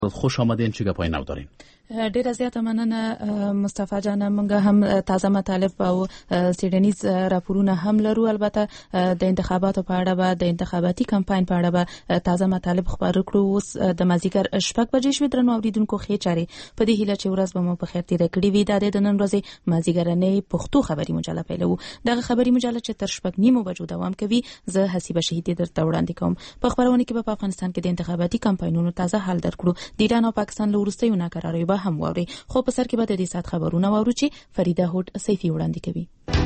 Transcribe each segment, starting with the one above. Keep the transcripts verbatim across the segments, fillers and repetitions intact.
خوش آمدین. چه گپای نو دارین؟ ډیره زیاته مننه مصطفی جان. موږ هم تازه مطالب او سیډنیز راپورونه هم لرو. البته د انتخاباتو په اړه به د انتخاباتي کمپاین په اړه به تازه مطالب خبرو کړو. اوس د مازیګر شپږ بجې شوې. درنو اوریدونکو ښې چارې په دې هیله چې ورځ به مو په خیر تیر کړي وي. د نن ورځې مازیګرنۍ پښتو خبري مجله پیلو. دغه خبري مجله چې تر شپږ نیمو بجو دوام کوي. زه حسیبه شهیدی درته وړاندې کوم. په خبرونه کې په افغانستان کې د انتخاباتي کمپاینونو تازه حال درکړو. د ایران او پاکستان له وروستیو ناکراریو به هم ووري. خو په سر کې به د دې سات خبرونه وورو چې فریده هوډ سیفی وړاندې کوي.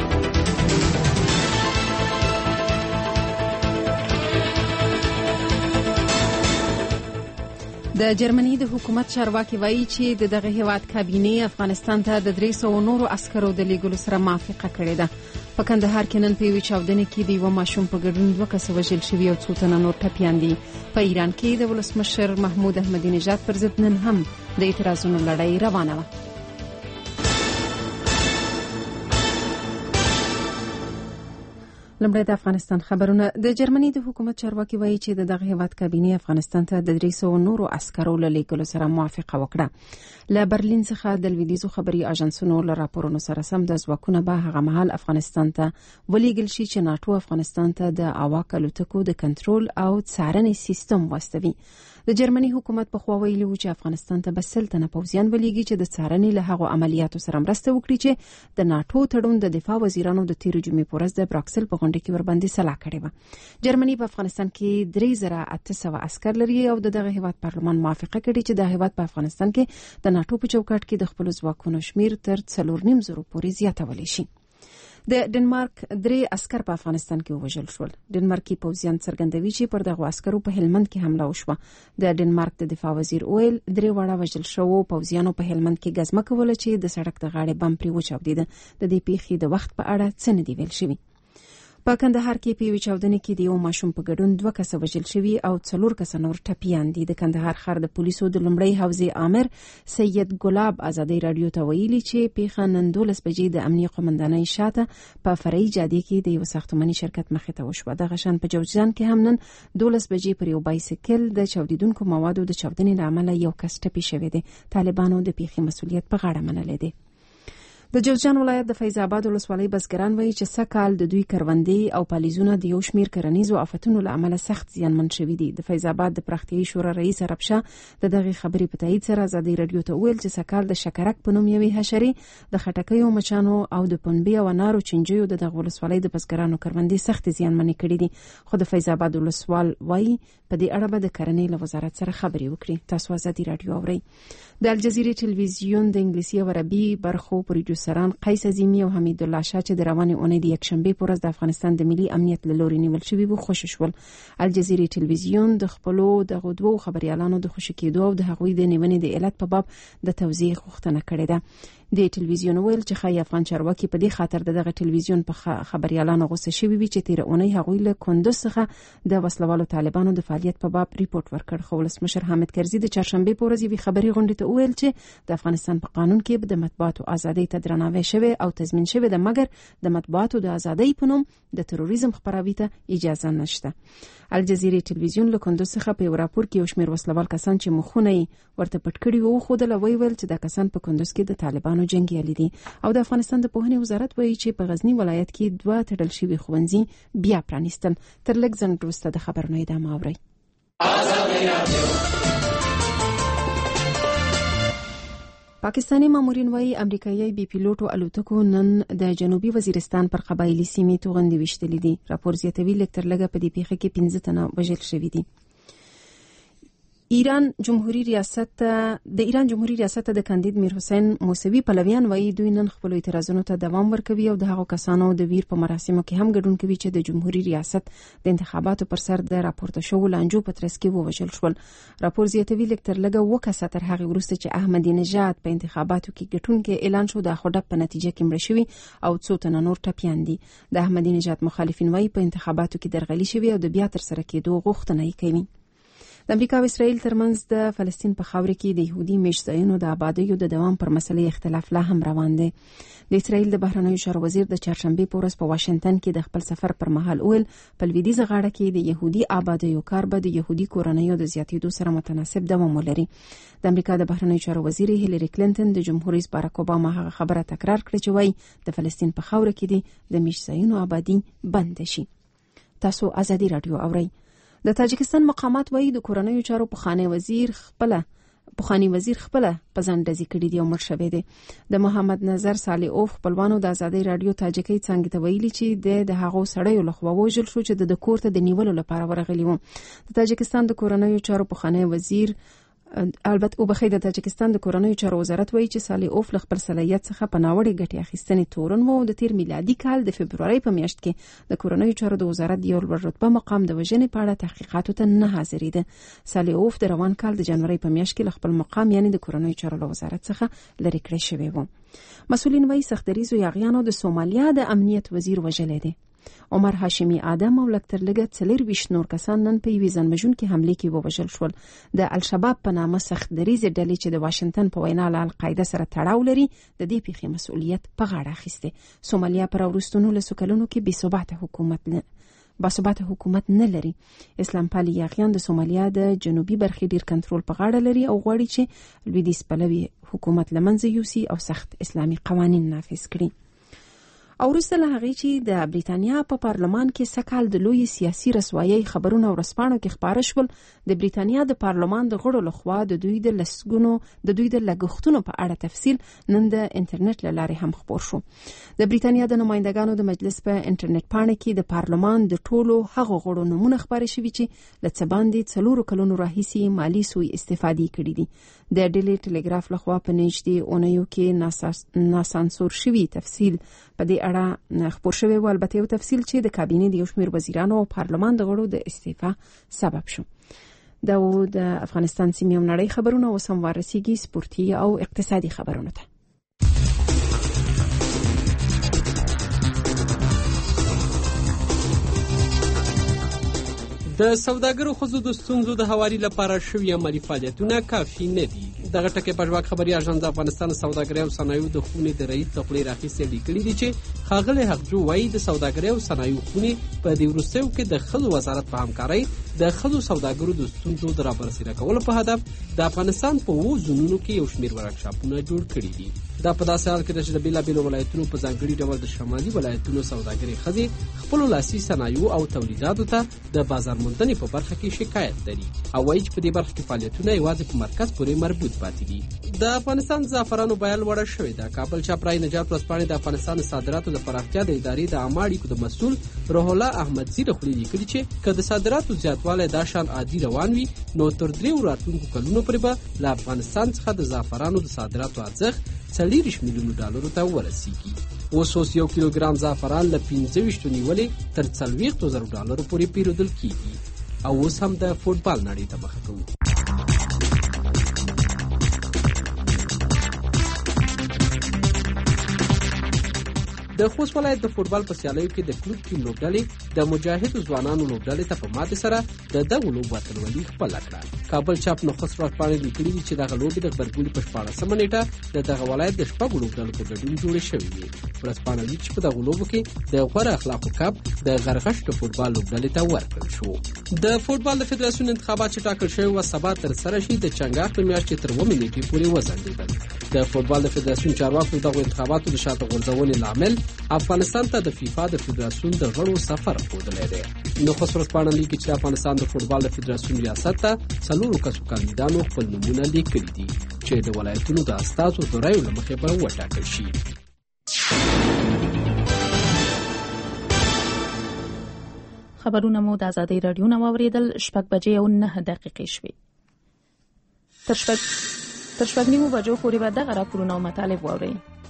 د جرمني د حکومت چارواکي وایي چې د دغه هیواد کابینه افغانستان ته د درې سوو نورو عسکرو د لیږلو سره موافقه کړې ده. په کندهار کې نن په یوې چاودنې کې د یوه ماشوم په ګډون دوه کسه وژل شوي او څو تنه نور ټپیان دي. په ایران کې د ولسمشر محمود احمدي نژاد پر ضد نن هم د اعتراضونو لړۍ روانه وه. لمړی د افغانستان خبرونه. د جرمني د حکومت چارواکي وایي چې د دغه هیواد کابینه افغانستان ته د درې سوو نورو عسکرو له لیږلو سره موافقه وکړه. له برلین څخه د لویدیځو خبري اژانسونو له راپورونو سره سم د ځواکونه به هغه مهال افغانستان ته ولېږل شي چې ناتو افغانستان ته د اواک الوتکو د کنټرول او څارنې سیستم واستوي. د جرمني حکومت په خوا ویلي و چې افغانستان ته به سل تنه پوځیان ولېږي چې د څارنې له هغو عملیاتو سره مرسته وکړي چې د ناتو تړون د دفاع وزیرانو د تیر جمعې په ورځ د براکسل په غونډه کې ورباندې سلا کړې و. جرمني په افغانستان کې درې زره اته سوه عسکر لري او د دغه هیواد پارلمان موافقه کړې چې د هیواد په افغانستان کې د ناتو په چوکاټ کې د خپل ځواکونو شمیر تر څلور نیم زرو پورې زیاتولی شي. د ډنمارک درې عسکر په افغانستان کې وژل شول. ډنمارکي پوځیان څرګندوي چې پر دغه عسکرو په هلمند کې حمله وشوه. د ډنمارک د دفاع وزیر اویل درې واړه وژل شوو پوځیانو په هلمند کې ګزمه کوله چې د سړک د غاړې بم پرې وچاودېده. د دې پیښې د وخت په اړه څه نه دی ویل شوي. په کندهار کې په یوې چاودنې کې د یو ماشوم په ګډون دوه کسه وژل شوي او څلور کسه نور ټپیان دي. د کندهار ښار د پولیسو د لومړي حوزې آمر سید ګلاب ازادي رادیو ته ویلي چې پیښه نن دولس بجې د امنیه قومندانۍ شاته په فرعي جادې کې د یو ساختماني شرکت مخې ته وشوه. دغه شان په جوزجان کې هم نن دولس بجې پر یو بایسکل د چاودیدونکو موادو د چاودنې له امله یو کس ټپي شوی دی. طالبانو د پیښې مسؤلیت په غاړه منلی دی. د جوزجان ولایت د فیض آباد ولسوالۍ بزګران وایي چې سږکال د دوی کروندې او پالیزونه د یو شمیر کرنیزو آفتونو له امله سخت زیانمن شوي دي. د فیض آباد د پراختیایي شورا رئیس عرب شاه د دغې خبرې په تایید سره ازادي رادیو ته وویل چې سږکال د شکرک په نوم یوې حشرې د خټکیو مچانو او د پنبې او انارو چینجیو د دغه ولسوالۍ د بزګرانو کروندې سخت زیانمنې کړي دي. خو د فیض آباد ولسوال وایي په دې اړه به د کرنې له وزارت سره خبرې وکړي. تاسو ازادي رادیو اورئ. د الجزیرې ټلویزیون د انګلیسي او عربي برخو پروډوسران قیس عظیمی او حمید الله شاه چې د روانې اونۍ د یکشنبې په ورځ د افغانستان د ملي امنیت له لوري نیول شوي وو خوشي شول. الجزیرې ټلویزیون د خپلو دغو دوو خبریالانو د خوشي کېدو او د هغوی د نیونې د علت په باب د توضیح غوښتنه کړې ده. د ټلویزیون ویل چې ښایي افغان چارواکي په دې خاطر د دغه ټلویزیون په خبریالانو غوسه شوي وي چې تیر اونۍ هغوی له کندوز څخه د وسلوالو طالبانو د فعالیت په باب ریپورت ورکړ. خو ولسمشر حامد کرزي د چهارشنبې په ورځ یوې خبري غونډې ته وویل چې د افغانستان په قانون کې د مطبوعاتو ازادۍ ته درناوی شوی او تضمین شوی ده، مګر د مطبوعاتو د ازادۍ په نوم د تروریزم خپراوي ته اجازه نشته. الجزیرې ټلویزیون له کندوز څخه په یو راپور کې یو شمېر وسلوال کسان چې مخونه ورته پټ کړي وو ښودل او ویل چې دا کسان په کندوز کې د طالبانو جنګیالي دي. او د افغانستان د پوهنې وزارت وایي چې په غزنی ولایت کې دوه تړل شوي ښوونځي بیا پرانیستل. تر لږ ځنډ وروسته د خبرونو ادامه اورئ. پاکستانی مامورین وایي امریکایي بي پیلوټو الوتکو نن د جنوبي وزیرستان پر قبایلی سیمې توغندې ویشتلې دي. راپور زیاتوي لږ تر لږه په دې پیښه کې پنځه تنه وژل شوي دي. ایران جمهوریت ریاست د ایران جمهوریت ریاست د کاندید میر حسین موسوي پلویان وایي دوی نن خپل اعتراضونو ته دوام ورکوي او د هغو کسانو د ویر په مراسمو کې هم ګډون کوي چې د جمهوریت ریاست د انتخاباتو پر سر د راپورته شوو لانجو په ترڅ کې ووژل شول. راپور زیاتوي لږ تر لږه اووه کسه تر هغې وروسته چې احمدي نژاد په انتخاباتو کې ګټونکی اعلان شو د خودب په نتیجه کې مړه شوي او څو تنه نور ټپیان دي. د احمدي نژاد مخالفین وایي په انتخاباتو کې درغلي شوي او د بیا ترسره کېدو غوښتنه یې کوي. د امریکا او اسرائیل ترمنځ د فلسطین په خاوره کې د يهودي میشتایانو د آبادیو د دوام پر مسلې اختلاف لا هم روان دی. د اسرائیل د بهرنیو چارو وزیر د چهارشنبه په ورځ په واشنگټن کې د خپل سفر پر مهال ویل په لویدیځه غاړه کې د يهودي آبادیو کار به د يهودي کورنیو د زیاتېدو سره متناسب دوام ولري. د امریکا د بهرنیو چارو وزیر هیلری کلینټن د جمهور رئیس باراک اوباما هغه خبره تکرار کړې چې وايي د فلسطین په خاوره کې د میشتایانو آبادی بند شي. تاسو ازادي رادیو اورئ. د تاجکستان مقامات وایي د کورنیو چارو پخوانی وزیر خپل پخوانی وزیر خپل پزندزي کړی دی او مړ شوی دی. د محمد نظر صالحوف خپلوانو د ازادي رادیو تاجکي څنګه ته ویلي چې د هغو سړیو لخوا وژل شو چې د کور ته د نیولو لپاره ورغلی وو. د تاجکستان د کورنیو چارو پخوانی وزیر البته او بخې د تاجکستان د کورنیو چارو وزارت وایي چې صالحوف له خپل صلاحیت څخه په ناوړه ګټې اخیستنې تورن وو. د تیر میلادي کال د فبرवरी په میاشت کې د کورنیو چارو د وزارت یو لوړ رتبه مقام د وژنې په اړه تحقیقاتو ته نه حاضرېده. صالحوف د روان کال د جنوري په میاشت کې خپل مقام یعنی د کورنیو چارو له وزارت څخه لرې کړی شوی وو. مسؤلین وایي سختدریزو یاغیانو د سومالیا د امنیت وزیر وژلی دی. عمر هاشمی آدم او لکتر لګه څلور ویشت نور کسان نن په یوې ځانوژونکې حمله کې ووژل شول. د الشباب په نامه سختدریزې ډلې چې د واشنگټن په وینا له القاعده سره تړاو لري د دې پیښې مسؤلیت په غاړه اخیسته. سومالیا پر وروستونو لسو کلونو کې بې ثباته حکومت نه باثباته حکومت نه لري. اسلام پالي یاغیان د سومالیا د جنوبي برخې ډیر کنټرول په غاړه لري او غواړي چې لویدیځ پلوي حکومت لمنځه یوسي او سخت اسلامي قوانین نافذ کړي. او وروسته له هغې چې د بریتانیا په پارلمان کې سکهال د لوی سیاسي رسوایي خبرونه او رسپاڼو کې خپاره شول، د بریتانیا د پارلمان د غړو لخوا د دوی د لسګونو د دوی د لګښتونو په اړه تفصیل نن د انټرنیټ له لارې هم خپور شو. د بریتانیا د نمائندګانو د مجلس په انټرنیټ پاڼه کې د پارلمان د ټولو هغو غړو نمونه خپاره شوي چې له څه باندې څلورو کلونو راهیسې مالي سوء استفادې کړي دي. د ډیلی ټلګراف لخوا په نږدې اونیو کې ناسانسور شوي تفصیل په دې اړه خپور شوی و، البته یو تفصیل چې د کابینې د یو شمېر وزیرانو او پارلمان د غړو د استعفا سبب شو. دا و د افغانستان سیمې او نړۍ خبرونه. اوس هم ورسیږي سپورتي او اقتصادي خبرونه ته. د سوداګرو ښځو د ستونزو د هواري لپاره شوي عملي فعالیتونه کافي نه دي. دغه ټکی په ژواک خبري اژانس د افغانستان سوداګرۍ او صنایعو د خونې د رئیس له خولې راخیستې لیکلي دي چې ښاغلی حقجو وایي د سوداګرۍ او صنایعو خونې په دې وروستیو کې د ښځو وزارت په همکارۍ د ښځو سوداګرو د ستونزو د رابرسېره کولو په هدف د افغانستان په اوو زونونو کې یو شمېر ورکشاپونه جوړ کړي دي. دا په داسې حال کې ده چې د بېلابېلو ولایتونو په ځانګړي ډول د شمالي ولایتونو سوداګرې ښځې خپلو لاسي صنایعو او تولیداتو ته د بازار موندنې په برخه کې شکایت لري او وایي چې په دې برخه کې فعالیتونه یوازې په مرکز پورې مربوط پاتې دي. د افغانستان د زعفرانو بیه لوړه شوې ده. کابل چاپرای نجات ورځپاڼې د افغانستان د صادراتو د پراختیا د ادارې د عامه اړیکو د مسؤل روح الله احمدزي له خولې لیکلي چې که د صادراتو زیاتوالی دا شان عادي روان وي نو تر درېو راتلونکو کلونو پورې به له افغانستان څخه د زعفرانو د صادراتو ارزښت څلېرویشت میلیونو ډالرو ته ورسیږي. اوس اوس یو کیلوګرام زعفران له پنځه ویشتو نیولې تر څلوېښتو زرو ډالرو پورې پیرودل کیږي. او اوس هم د فوټبال نړۍ ته مخه کوو. د خوست ولایت د فوټبال په سیالیو کې د کلوب ټیم لوبډلې د مجاهدو ځوانانو لوبډلې ته په ماتې سره د دغو لوبو اتلولي خپله کړه. کابل چاپ نخست ورځپاڼې لیکلي دي چې دغه لوبې د غبرګولي په شپاړسمه نیټه د دغه ولایت د شپږو لوبډلو په ګډون جوړې شوې وې. ورځپاڼه لیکي چې په دغو لوبو کې د غوره اخلاقو کپ د غرغښت د فوټبال لوبډلې ته ورکړل شو. د فوټبال د فدراسیون انتخابات چې ټاکل شوي وه سبا ترسره شي. د چنګاښ په میاشت کې تر اوومې نیټې پورې وځنډېدل. د فوټبال د فدراسیون چارواکو دغو انتخاباتو د شاته غورځونې لامل افغانستان ته د فیفا د فدراسیون د غړو سفر ښودلی دی. نخست ورځپاڼه لیکي چې د افغانستان د فوټبال د فدراسیون ریاست ته څلورو کسو کاندیدانو خپل نومونه لیکلي دي چې د ولایتونو د استازو د رایو له مخې به وټاکل شي. خبرونه مو د ازادۍ راډیو نه واورېدل. شپږ بجې او نهه دقیقې شوې. تر شپږ تر شپږ نیمو بجو پورې به دغه راپورونه او مطالب واورئ.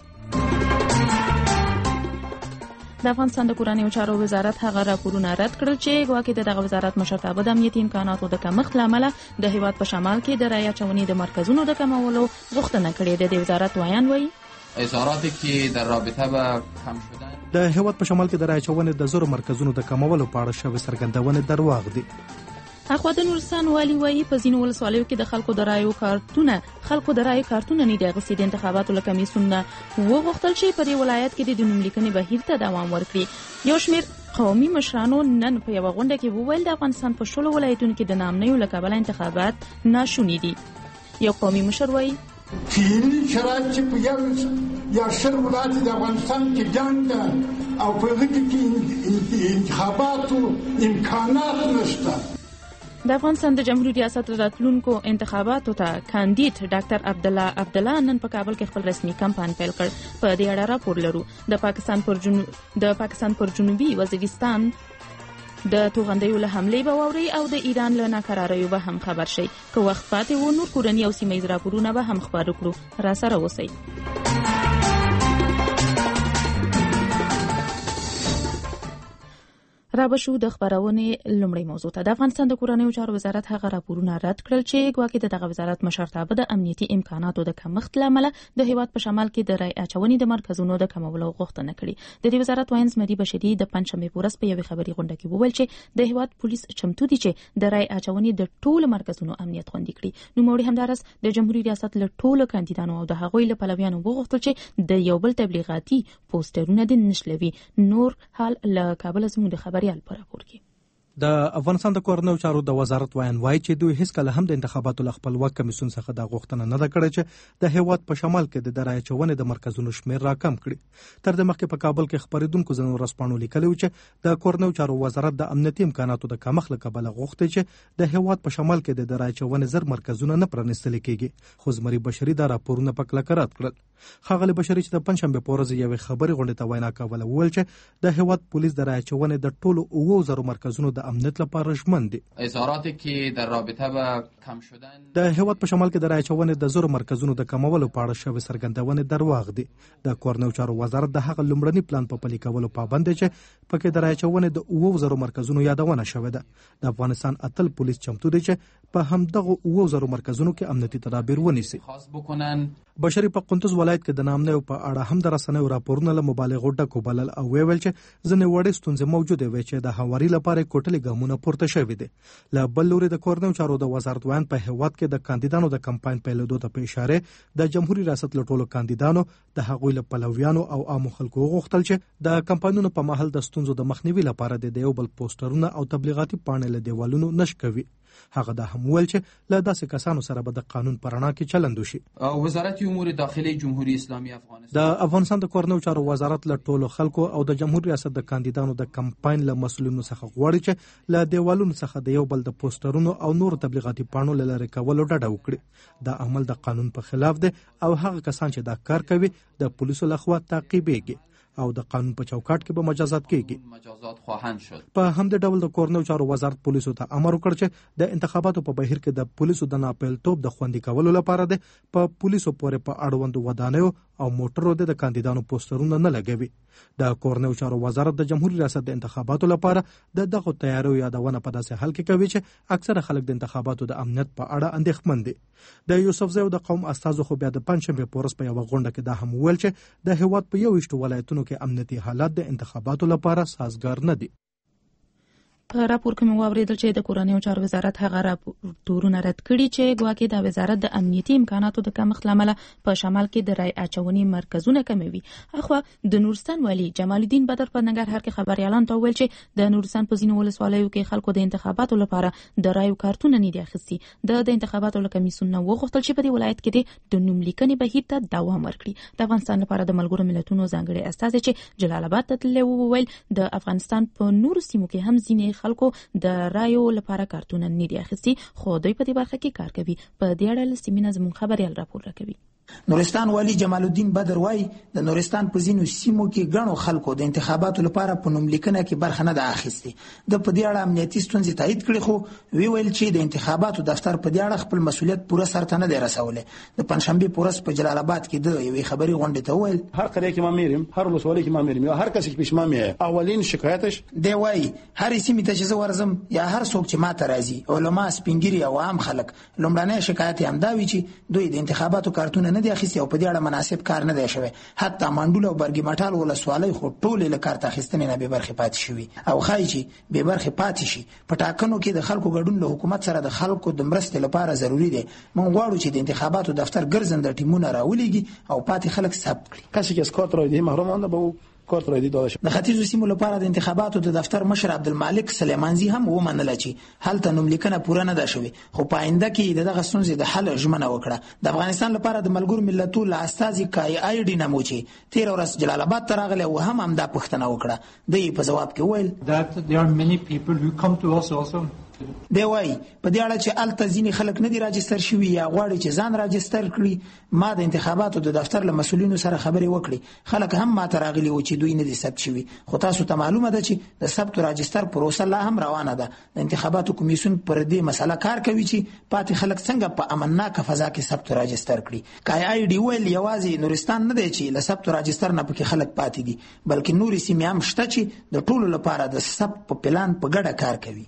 د افغانستان د کورنیو چارو وزارت هغه راپورونه رد کړل چې ګواکې د دغه وزارت مشرتابه د امنیتي امکاناتو د کمښت له امله د هیواد په شمال کې د رایه اچونې د مرکزونو د کمولو غوښتنه کړې ده. د وزارت وایان وایي اظهاراتی که در رابطه به کم شدن د هیواد په شمال کې د رایه اچونې د زرو مرکزونو د کمولو په اړه شوې څرګندونې درواغ دي. اخوا د نورستان والي وایي په ځینو ولسوالیو کې د خلکو د رایو کارتونه خلکو د رایو کارتونه نه دي اخیستي. د انتخاباتو له کمیسیون نه وغوښتل چې په دې ولایت کې د نوملیکنې بهیر ته دوام ورکړي. یو شمېر قومي مشرانو نن په یوه غونډه کې وویل د افغانستان په شلو ولایتونو کې د نامنیو له کبله انتخابات ناشوني دي. یو قومي مشر وایي فعلي شرایط چې په یو یا شل ولایت د افغانستان کې جنګ ده او په هغه کې انتخاباتو امکانات نشته. د افغانستان د جمهوریت ریاست راتلونکو انتخاباتو ته کاندید ډاکټر عبدالله عبدالله نن په کابل کې خپل رسمي کمپاین پیل کړ. په دې اړه راپور لرو. د پاکستان پر جنوب د پاکستان پر جنوبي وزیرستان د توغندیو له حملې به واوري او د ایران له ناکراریو به هم خبر شي. که وخت پاتې و نور کورني او سیمه ییز راپورونه به هم خپاره کړو. را سره اوسئ. را بشو د خبرونې لومړی موضوع ته. د افغانستان د کورنیو چارو وزارت هغه راپورونه رد کړل چې ګواکې د دغه وزارت مشرتابه د امنیتي امکاناتو د کمښت له امله د هیواد په شمال کې د رای اچونې د مرکزونو د کمولو غوښتنه کړې. د دې وزارت وایي زمري بشري د پنځشنبې په ورځ په یوې خبري غونډه کې وویل چې د هیواد پولیس چمتو دي چې د رای اچونې د ټولو مرکزونو امنیت خوندي کړي. نوموړي همدارس د جمهوریت ریاست له ټولو کاندیدانو او د هغوی له پلویانو وغوښتل چې د یو بل تبلیغاتي پوسټرونه د نشلوي. نور حال له کابل زموږ د خبريال پر راپور کې. د افغانستان د کورنیو چارو د وزارت وایي وایي چې دوی هیڅ کله هم د انتخاباتو ل خپلواک کمیسیون څخه د غوښتنه نه ده کړې چې د هیواد په شمال کې د رای اچونې د مرکزونو شمیر راکم کړي. تر دې مخکې په کابل کې خبرېدونکو ځینو ورځپاڼو لیکلي چې د کورنیو چارو وزارت د امنیتي امکاناتو د کمښت له کبله غوښتي چې د هیواد په شمال کې د رای اچونې زر مرکزونه نه پرانیستل کېږي. خو زمري بشري دا راپورونه په کلکه رد کړل. ښاغلي بشري چې د پنځشنبې په ورځ یوې خبري غونډې ته وینا کوله وویل چې د هیواد پولیس د رای اچونې د ټولو اوو زرو مرکزونو د امنیت لپاره اظهاراتی که در رابطه با کم شدن د هیواد په شمال کې د رای اچونې د زرو مرکزونو د کمولو په اړه شوې څرګندونې درواغ دي. د کورنیو چارو وزارت د هغه لومړني پلان په پلي کولو پابند دی چې پکې د رای اچونې د اوو زرو مرکزونو یادونه شوې ده. د افغانستان اتل پولیس چمتو دي چې په همدغه اوو زرو مرکزونو کې امنیتي تدابیر ونیسي. خاص بکنن بشري په قندوز ولایت کې د نامنیو په اړه هم د رسنیو راپورونه له مبالغو ډک وبلل او ویل چې ځینې وړې ستونزې موجودې وې چې د هواري لپاره کوټلي ګامونه پورته شوي دي. له بل لوري د کورنیو چارو د وزارت وایي په هیواد کې د کاندیدانو د کمپاین پیلېدو ته په اشاره د جمهوریت ریاست له ټولو کاندیدانو د هغوی له پلویانو او عامو خلکو غوښتل چې د کمپاینونو په مهال د ستونزو د مخنیوي لپاره د یو بل پوسټرونه او تبلیغاتي پاڼې له دیوالونو نشر کوي. هغه د هم ویل چې له داسې کسانو سره به د قانون پر رڼا کې چلند وشي. وزارت امور داخلي جمهوریت اسلامي افغانستان د افغانستان د کورنیو چارو وزارت له ټولو خلکو او د جمهوریت ریاست د کاندیدانو د کمپاین له مسؤلینو څخه غواړي چې له دیوالونو څخه د یو بل د پوسټرونو او نور تبلیغاتي پاڼو له لرې کولو ډډه وکړي. دا عمل د قانون په خلاف دی او هغه کسان چې دا کار کوي د پولیسو لخوا تعقیبېږي او د قانون په چوکاټ کې به مجازات کیږي. مجازات خواهند شد. په همدې ډول د کورنیو چارو وزارت پولیسو ته امر وکړ چې د انتخاباتو په بهیر کې د پولیسو د ناپیلتوب د خوندي کولو لپاره د په پولیسو پورې په اړوندو ودانیو او موټرو د کاندیدانو پوسټرونه نه لګوي. د کورنیو چارو وزارت د جمهوریت ریاست د انتخاباتو لپاره د دغه تیاریو یادونه په داسې حال کې کوي چې اکثره خلک د انتخاباتو د امنیت په اړه اندېښمن دي. د یوسفزیو د قوم استازو خو بیا د پنځشنبې په ورځ په یوه غونډه کې دا هم وویل چې د هیواد په یوویشتو ولایتونو کې امنیتي حالات د انتخاباتو لپاره سازګار نه دي. په راپور کې مو واوریدل چې د کورنیو چارو وزارت هغه راپورونه رد کړي چې ګواکې د وزارت د امنیتي امکاناتو د کمښت لامل په شمال کې د رای اچونې مرکزونه کموي. اخوا د نورستان والی جمال الدین بدر په ننګرهار کې خبريالان ته ویل چې د نورستان په ځینو ولسوالیو کې خلکو د انتخاباتو لپاره د رایو کارتونه نه دي اخیستي. د انتخاباتو له کمیسیون نه وغوښتل چې په دې ولایت کې د نوملیکنې بهیر ته دوام ورکړي. د افغانستان لپاره د ملګرو ملتونو ځانګړي استازي چې جلال آباد ته تللي وویل د افغانستان په نورو سیمو کې هم ځینې خلکو د رایو لپاره کارتونه نه دي اخیستي خو دوی په دې برخه کې کار کوي. په دې اړه لسمینه زموږ خبريال راپور راکوي. نورستان والی جمال الدین بدر وای د نورستان په ځینو سیمو کې ګڼو خلکو د انتخاباتو لپاره په نوملیکنه کې برخه نه ده اخیستي. د په دې اړه امنیتي ستونزې تایید کړي خو وی ویل چې د انتخاباتو دفتر په دې اړه خپل مسؤلیت پوره سرته نه دی رسولی. د پنځشنبې په ورځ په جلال آباد کې د یوې خبري غونډې ته ویل هر قريه کې ما میریم هر ولسوالۍ کې ما میریم یا هر کس کې پښما مې اولین شکایتش دی وای هر سیمه ته چې زه ورزم یا هر څوک چې ما ته راځي علما سپینګری او عام خلک لومړنۍ شکایت هم دا وی چې دوی د انتخاباتو کارتونه نه دی اخیستی او په دې اړه مناسب کار نه دی شوی. حتی منډول او برګي مټال ولسوالۍ خو ټولې له کارت اخیستنې نه بې برخې پاتې شوي او ښایي چې بې برخې پاتې شي. په ټاکنو کې د خلکو ګډون له حکومت سره د خلکو د مرستې لپاره ضروري دی. موږ غواړو چې د انتخاباتو دفتر ګرځنده ټیمونه راولېږي او پاتې خلک ثبت کړي. کسی که از کارت رایدهی محروم مانده به او کارت رایدهی داده شد. د ختیځو سیمو لپاره د انتخاباتو د دفتر مشر عبدالمالک سلیمانزي هم ومنله چې هلته نوملیکنه پوره نه ده شوې، خو په آینده کې د دغه ستونزې د حل ژمنه وکړه. د افغانستان لپاره د ملګرو ملتونو له استازي کای آی ډي نمو چې تېره ورځ جلال آباد ته راغلی او هم همدا پوښتنه وکړه. دوی په ځواب کې وویل that there are many people who come to us also. دی وایي په دې اړه چې الته ځینې خلک نه دي راجستر شوي یا غواړي چې ځان راجستر کړي. ما د انتخاباتو د دفتر له مسؤلینو سره خبرې وکړې. خلک هم ما ته راغلي وو چې دوی نه دي ثبت شوي، خو تاسو ته معلومه ده چې د ثبت او راجستر پروسه لا هم روانه ده. د انتخاباتو کمیسیون پر دې مسله کار کوي چې پاتې خلک څنګه په امنناکه فضا کې ثبت او راجستر کړي. کای آی ډي ویل یوازې نورستان نه دی چې له ثبت او راجستر نه پکې خلک پاتې دي، بلکې نورې سیمې هم شته چې د ټولو لپاره د ثبت په پلان په ګډه کار کوي.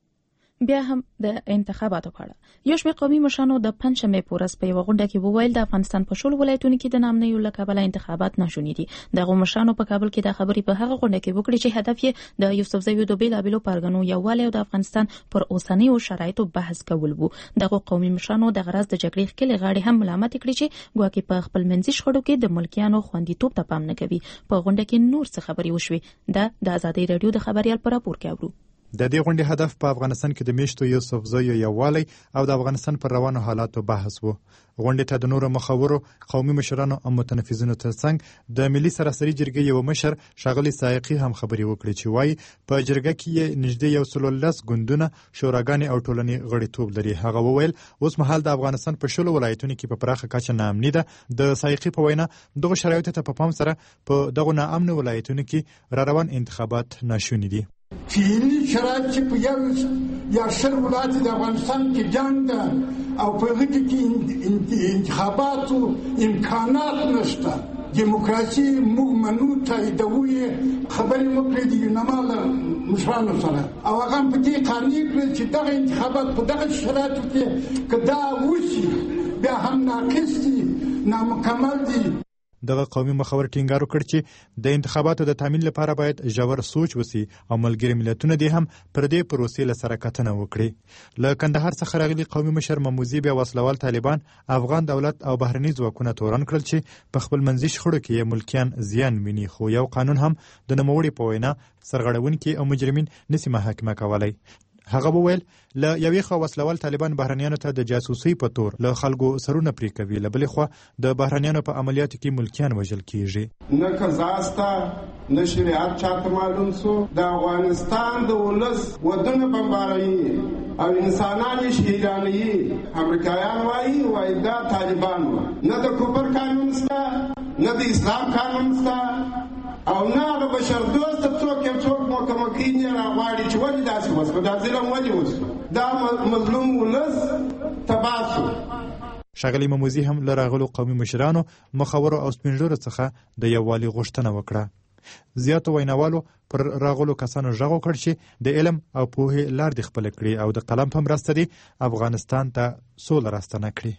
بیا هم د انتخاباتو په اړه یو شمېر قومي مشرانو د پنځشنبې په ورځ په یوه غونډه کې وویل د افغانستان په شلو ولایتونو کې د نامنیو له کبله انتخابات ناشوني دي. دغو مشرانو په کابل کې د خبرې په هغه غونډه کې وکړې چې هدف یې د یوسفزیو د بېلابېلو پرګنو یووالی او د افغانستان پر اوسنیو شرایطو بحث کول وو. دغو قومي مشرانو د غرض د جګړې ښکلې غاړې هم ملامت کړې چې ګواکې په خپل منځي شخړو کې د ملکیانو خوندیتوب ته پام نه کوي. په غونډه کې نور څه خبرې وشوې دا د ازادۍ راډیو د خبريال په راپور کې اورو. د دې غونډې هدف په افغانستان کې د میشتو یوسفزیو یووالی او د افغانستان پر روانو حالاتو بحث وو. غونډې ته د نورو مخورو قومي مشرانو او متنفذینو ترڅنګ د ملي سراسري جرګې یو مشر ښاغلي سایقي هم خبرې وکړې چې وایي په جرګه کې یې نږدې یو سل لس ګوندونه، شوراګانې او ټولنې غړیتوب لري. هغه وویل اوس مهال د افغانستان په شلو ولایتونو کې په پراخه کچه ناامني ده. د سایقي په وینا دغه شرایطو ته په پام سره په دغو ناامنو ولایتونو کې را روان انتخابات ناشوني دي. فعلي شرایط چې په یو یا شل ولایت د افغانستان کې جنګ ده او په هغه کې انتخاباتو امکانات نشته. دیموکراسي موږ منو تاییدوو یې خبرې وکړې د ناماله مشرانو سره او هغه په دې قانع کړل چې دغه انتخابات په دغه شرایطو کې که دا وشي بیا هم ناقص دي، نامکمل دي. دغه قومي مخور ټینګار وکړ چې د انتخاباتو د تامین لپاره باید ژور سوچ وسی او ملګري ملتونه دې هم پر دې پروسې له سره کتنه وکړي. له کندهار څخه راغلي قومي مشر مموزي بیا وسلوال طالبان افغان دولت او بهرني ځواکونه تورن کړل چې په خپل منځي شخړو کې ملکیان زیان ویني، خو یو قانون هم د نوموړي په وینا سرغړونکي او مجرمین نسی محاکمه کولای. هغه وویل له یوې خوا وسلوال طالبان بهرنیانو ته د جاسوسۍ په تور له خلکو سرونه پرې کوي، له بلې خوا د بهرنیانو په عملیاتو کې ملکیان وژل کیږي. نه قضاسته نه شریعت چاته معلوم سو، د افغانستان د ولس ودونه بمباروي او انسانان شهیدانوي. امریکایان وایي وایي دا طالبان و. نه د کوپر قانون سته نه د اسلام قانون سته او نه د بشر دوست څوک یو څوک محکمه نه راغواړي چې ولې داسې وسو، دا ظلم ولې وسو، دا مظلوم ولس تباسو. ښاغلي مموزي هم له راغلو قومي مشرانو، مخورو او سپینږیرو څخه د یووالي غوښتنه وکړه. زیاتو ویناوالو پر راغلو کسانو غږ وکړ چې د علم او پوهې لار دې خپله کړي او د قلم په مرسته دې افغانستان ته سوله راستنه کړي.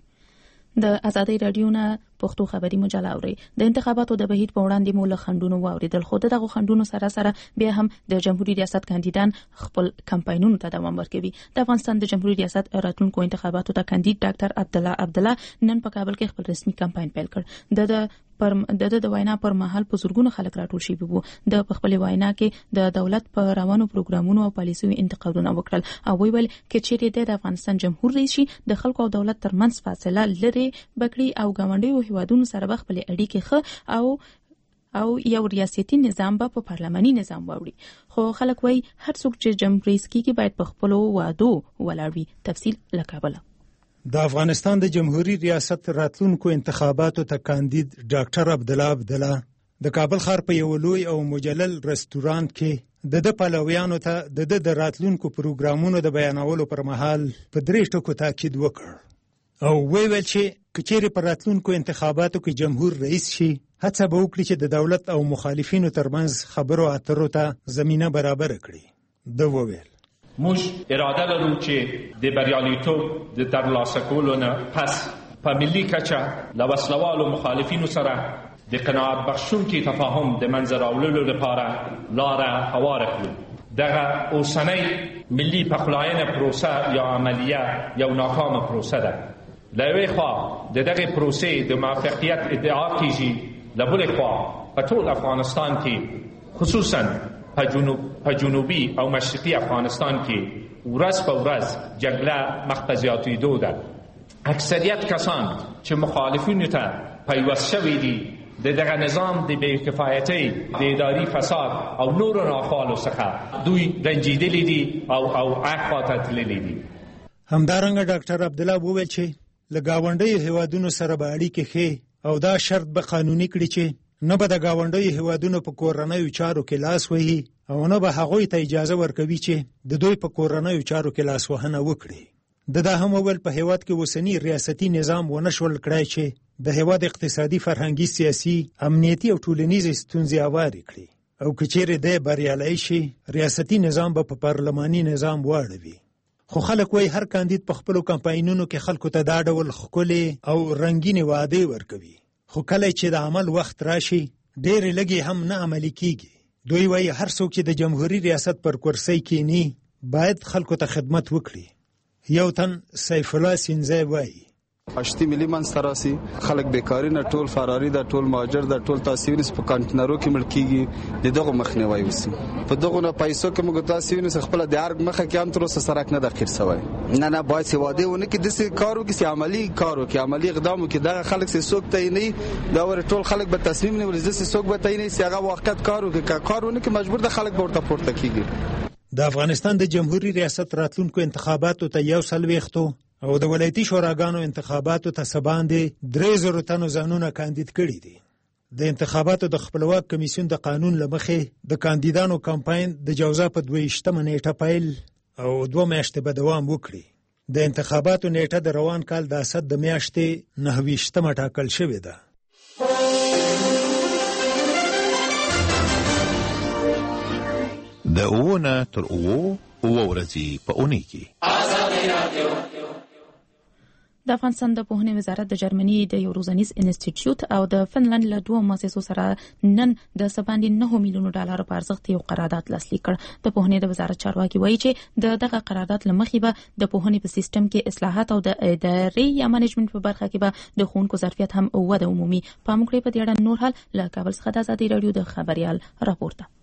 د ازادۍ راډیو نه پښتو خبري مجله اوري. د انتخاباتو د بهیر په وړاندې مو له خندونو واوریدل، خو دغه خندونو سره سره بیا هم د جمهوریت ریاست کاندیدان خپل کمپاینونو ته دوام ورکوي. د افغانستان د جمهوریت ریاست راتلونکو انتخاباتو ته کاندید ډاکټر عبدالله عبدالله نن په کابل کې خپل رسمي کمپاین پیل کړ. د پر د د وینا پر مهال په زورګونو خلک راټول شوي وو. د خپل وینا کې د دولت په روانو پروګرامونو او پالیسیو انتقادونه وکړل او ویل کې چې د افغانستان جمهور رئیس شي د خلکو او دولت ترمنځ فاصله لري بکړي او ګاونډیو هیوادونو سره خپل اړیکې ښه او او یو ریاستي نظام به په پارلماني نظام واوړي. خو خلک وایي هر څوک چې جمهور رئیس کیږي باید په خپل وعدو ولاړ وي. تفصیل لکابل. د افغانستان د جمهوریت ریاست راتلونکو انتخاباتو ته کاندید ډاکټر عبدالله عبدالله د کابل ښار په یو لوی او مجلل رستورانت کې د د پلویانو ته د د راتلونکو پروګرامونو د بیانولو پر مهال په درې ټکو تاکید وکړ او ویل چې کچېرې په راتلونکو انتخاباتو کې جمهور رئیس شي هڅه به وکړي چې د دولت او مخالفینو ترمنځ خبرو اترو ته زمینه برابر کړي. د وویل موږ اراده لرو چې د بریالیتوب د ترلاسه کولو نه پس په ملي کچه له وسلوالو مخالفینو سره د قناعت بخښونکي تفاهم د منځه راوړلو لپاره لاره هواره کړو. دغه اوسنۍ ملي پخلاینه پروسه یا عملیه یو ناکامه پروسه ده. له یوې خوا د دغې پروسې د موفقیت ادعا کیږي، له بلې خوا په ټول افغانستان کې خصوصا په جنوب په جنوبي او مشرقي افغانستان کې ورځ په ورځ جګړه مخ په زیاتېدو ده. اکثریت کسان چې مخالفینو ته پیوست شوي دي د دغه نظام د بېکفایتۍ، د اداري فساد او نورو ناخوالو څخه دوی رنجیدلي دي او او اخوا ته تللي دي. همدارنګه ډاکټر عبدالله وویل چې له ګاونډیو هیوادونو سره به اړیکې ښې او دا شرط به قانوني کړي چې نه به د ګاونډیو هیوادونو په کورنیو چارو کې لاس وهي او نه به هغوی ته اجازه ورکوي چې د دوی په کورنیو چارو کې لاسوهنه وکړي. د دا هم وویل په هیواد کې اوسني ریاستي نظام ونه شول کړای چې د هیواد اقتصادي، فرهنګي، سیاسي، امنیتي او ټولنیزې ستونزې هوارې کړي او که چیرې دی بریالی شي ریاستي نظام به په پارلماني نظام واړوي. خو خلک وایي هر کاندید په خپلو کمپاینونو کې خلکو ته دا ډول ښکلې او رنګینې وعدې ورکوي، خو کله چې د عمل وخت راشي ډېرې لږې هم نه عملي کیږي. دوی وایي هر څوک چې د جمهوري ریاست پر کرسۍ کینی باید خلکو ته خدمت وکړي. یو تن سیف الله سینځی وایي اشتي ملي منځته راسي، خلک بیکاري نه ټول فراري ده، ټول مهاجر ده، ټول تاسې ونیسي په کانټینرو کې مړ کېږي. د دغو مخنیوی وسي. په دغو نه پیسو کې موږ تاسې ونیسي خپله د ارګ مخه کې هم تر اوسه سړک نه ده قیر سوی. نه نه باید چې وعدې ونه کړي، داسې کار وکړي چې عملي کار وکړي، عملي اقدام وکړي. دغه خلک چې څوک تعینوي دا ورې ټول خلک به تصمیم نیولي، داسې څوک به تعینوي چې هغه واقعیت کار وکړي. که کار ونه کړي مجبور ده خلک به ورته پورته کېږي. د افغانستان د جمهوري ریاست راتلونکو انتخاباتو ته یو څلوېښتو او د ولایتي شوراګانو انتخاباتو ته څه باندې درې زرو تنو ځانونه کاندید کړي دي. د انتخاباتو د خپلواک کمیسیون د قانون له مخې د کاندیدانو کمپاین د جوزا په دوه ویشتمه نیټه پیل او دوه میاشتې به دوام وکړي. د انتخاباتو نیټه د روان کال د اسد د میاشتې نهه ویشتمه ټاکل شوې ده. د اووه نه تر اووه اووه ورځې په اونۍ کې د افغانستان د پوهنې وزارت د جرمني د یو روزنیز انسټیټیوټ او د فنلند له دوه مؤسسو سره نن د څه باندې نه میلیونو ډالرو په ارزښت یو قرارداد لاسلیک کړ. د پوهنې د وزارت چارواکي وایي چې د دغه قرارداد له مخې به د پوهنې په سیستم کې اصلاحات او د ادارې یا منیجمنت په برخه کې به د ښوونکو ظرفیت هم وده ومومي. پام وکړئ په دې اړه نور حال له کابل څخه د ازادي راډیو د خبريال راپور ده.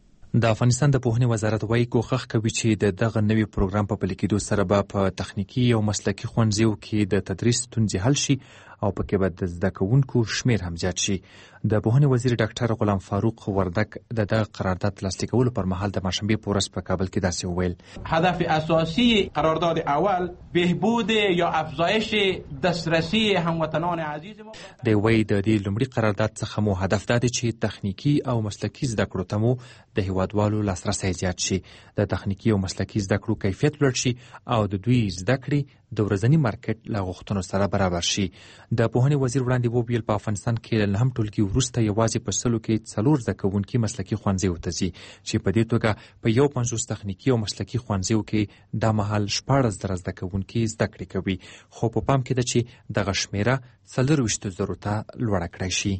د افغانستان د پوهنې وزارت وايي کوښښ کوي چې د دغه نوي پروګرام په پلي کېدو سره به په تخنیکي او مسلکي ښوونځیو کې د تدریس ستونزې حل شي او پکې به د زده کوونکو شمیر هم زیات شي. د پوهنې وزیر ډاکټر غلام فاروق وردک د دغه قرارداد لاسلیکولو پر مهال د ماشنبه په ورځ په کابل کې داسې وویل: هدف اساسی قرارداد اول بهبود یا افزایش دسترسی هموطنان عزیز ما. د وی د دې لومړي قرارداد څخه مو هدف دا دی چې تخنیکی او مسلکي زده کړو ته مو د هیوادوالو لاسرسی زیات شي، د تخنیکی او مسلکي زده کړو کیفیت لوړ شي او د دوی زده کړې د ورځني مارکیټ له غوښتنو سره برابر شي. د پوهنې وزیر وړاندې وویل په افغانستان کې له هم ټولګي وروسته یوازې په سلو کې څلور زده کوونکي مسلکي ښوونځیو ته ځي چې په دې توګه په یو پنځوس تخنیکي او مسلکي ښوونځیو کې دا مهال شپاړس زره زده کوونکي زده کړې کوي، خو په پام کې ده چې دغه شمیره څلرویشتو زرو ته لوړه کړای شي.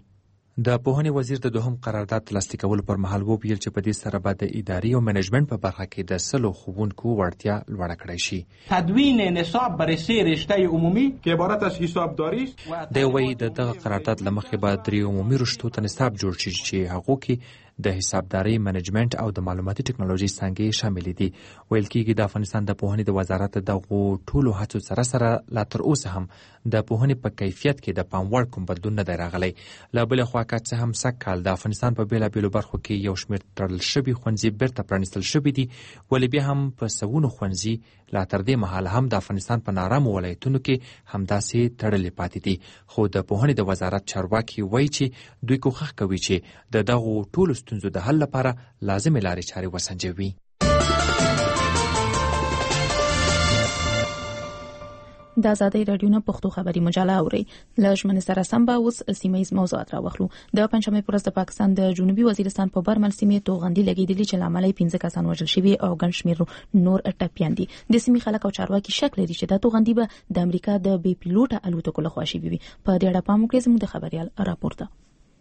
د پوهنې وزیر د دوهم قرارداد لاسلیکولو پر مهال وویل چې په دې سره به د اداري او منیجمنت په برخه کې د سلو ښوونکو وړتیا لوړه کړای شي. تدوین نصاب برای سه رشته عمومی که عبارت از حسابداری است. دی وایي د دغه قرارداد له مخې به درې عمومي رشتو ته نصاب جوړ شي چې هغو کې د حسابداري، منیجمنت او د معلوماتي ټکنالوژي څانګې شامل دي. ویل کېږي د افغانستان د پوهنې د وزارت دغو ټولو هڅو سره سره لا تر اوسه هم د پوهنې په کیفیت کې د پام وړ کوم بدلون نه دی راغلی. له بلې خوا که څه هم سږ کال د افغانستان په بېلابېلو برخو کې یو شمېر تړل شوي ښوونځي بیرته پرانیستل شوي دي، ولې بیا هم په سوونو ښوونځي لا تر دې مهاله هم د افغانستان په نارامو ولایتونو کې همداسې تړلې پاتې دي. خو د پوهنې د وزارت چارواکي وایي چې دوی کوښښ کوي چې د دغو ټولو ستونزو د حل لپاره لازمې لارې چارې وسنجوي. د آزادۍ رادیو نه پښتو خبري مجله اوري. له ژمنې سره سم به اوس سیمه ییز موضوعات راوخلو. د پنځمې پر ورځ د پاکستان د جنوبي وزیرستان په برمل سیمې توغندي لګیدلې چې لامل یې پنځه کسان وژل شوي او ګڼ شمېر نور ټپیان دي. د سیمې خلک او چارواکي شک لري چې د توغندي به د امریکا د بې پیلوټه الوتکو لخوا شوي وي. په دې اړه پام وکړئ زموږ د خبريال راپور ده.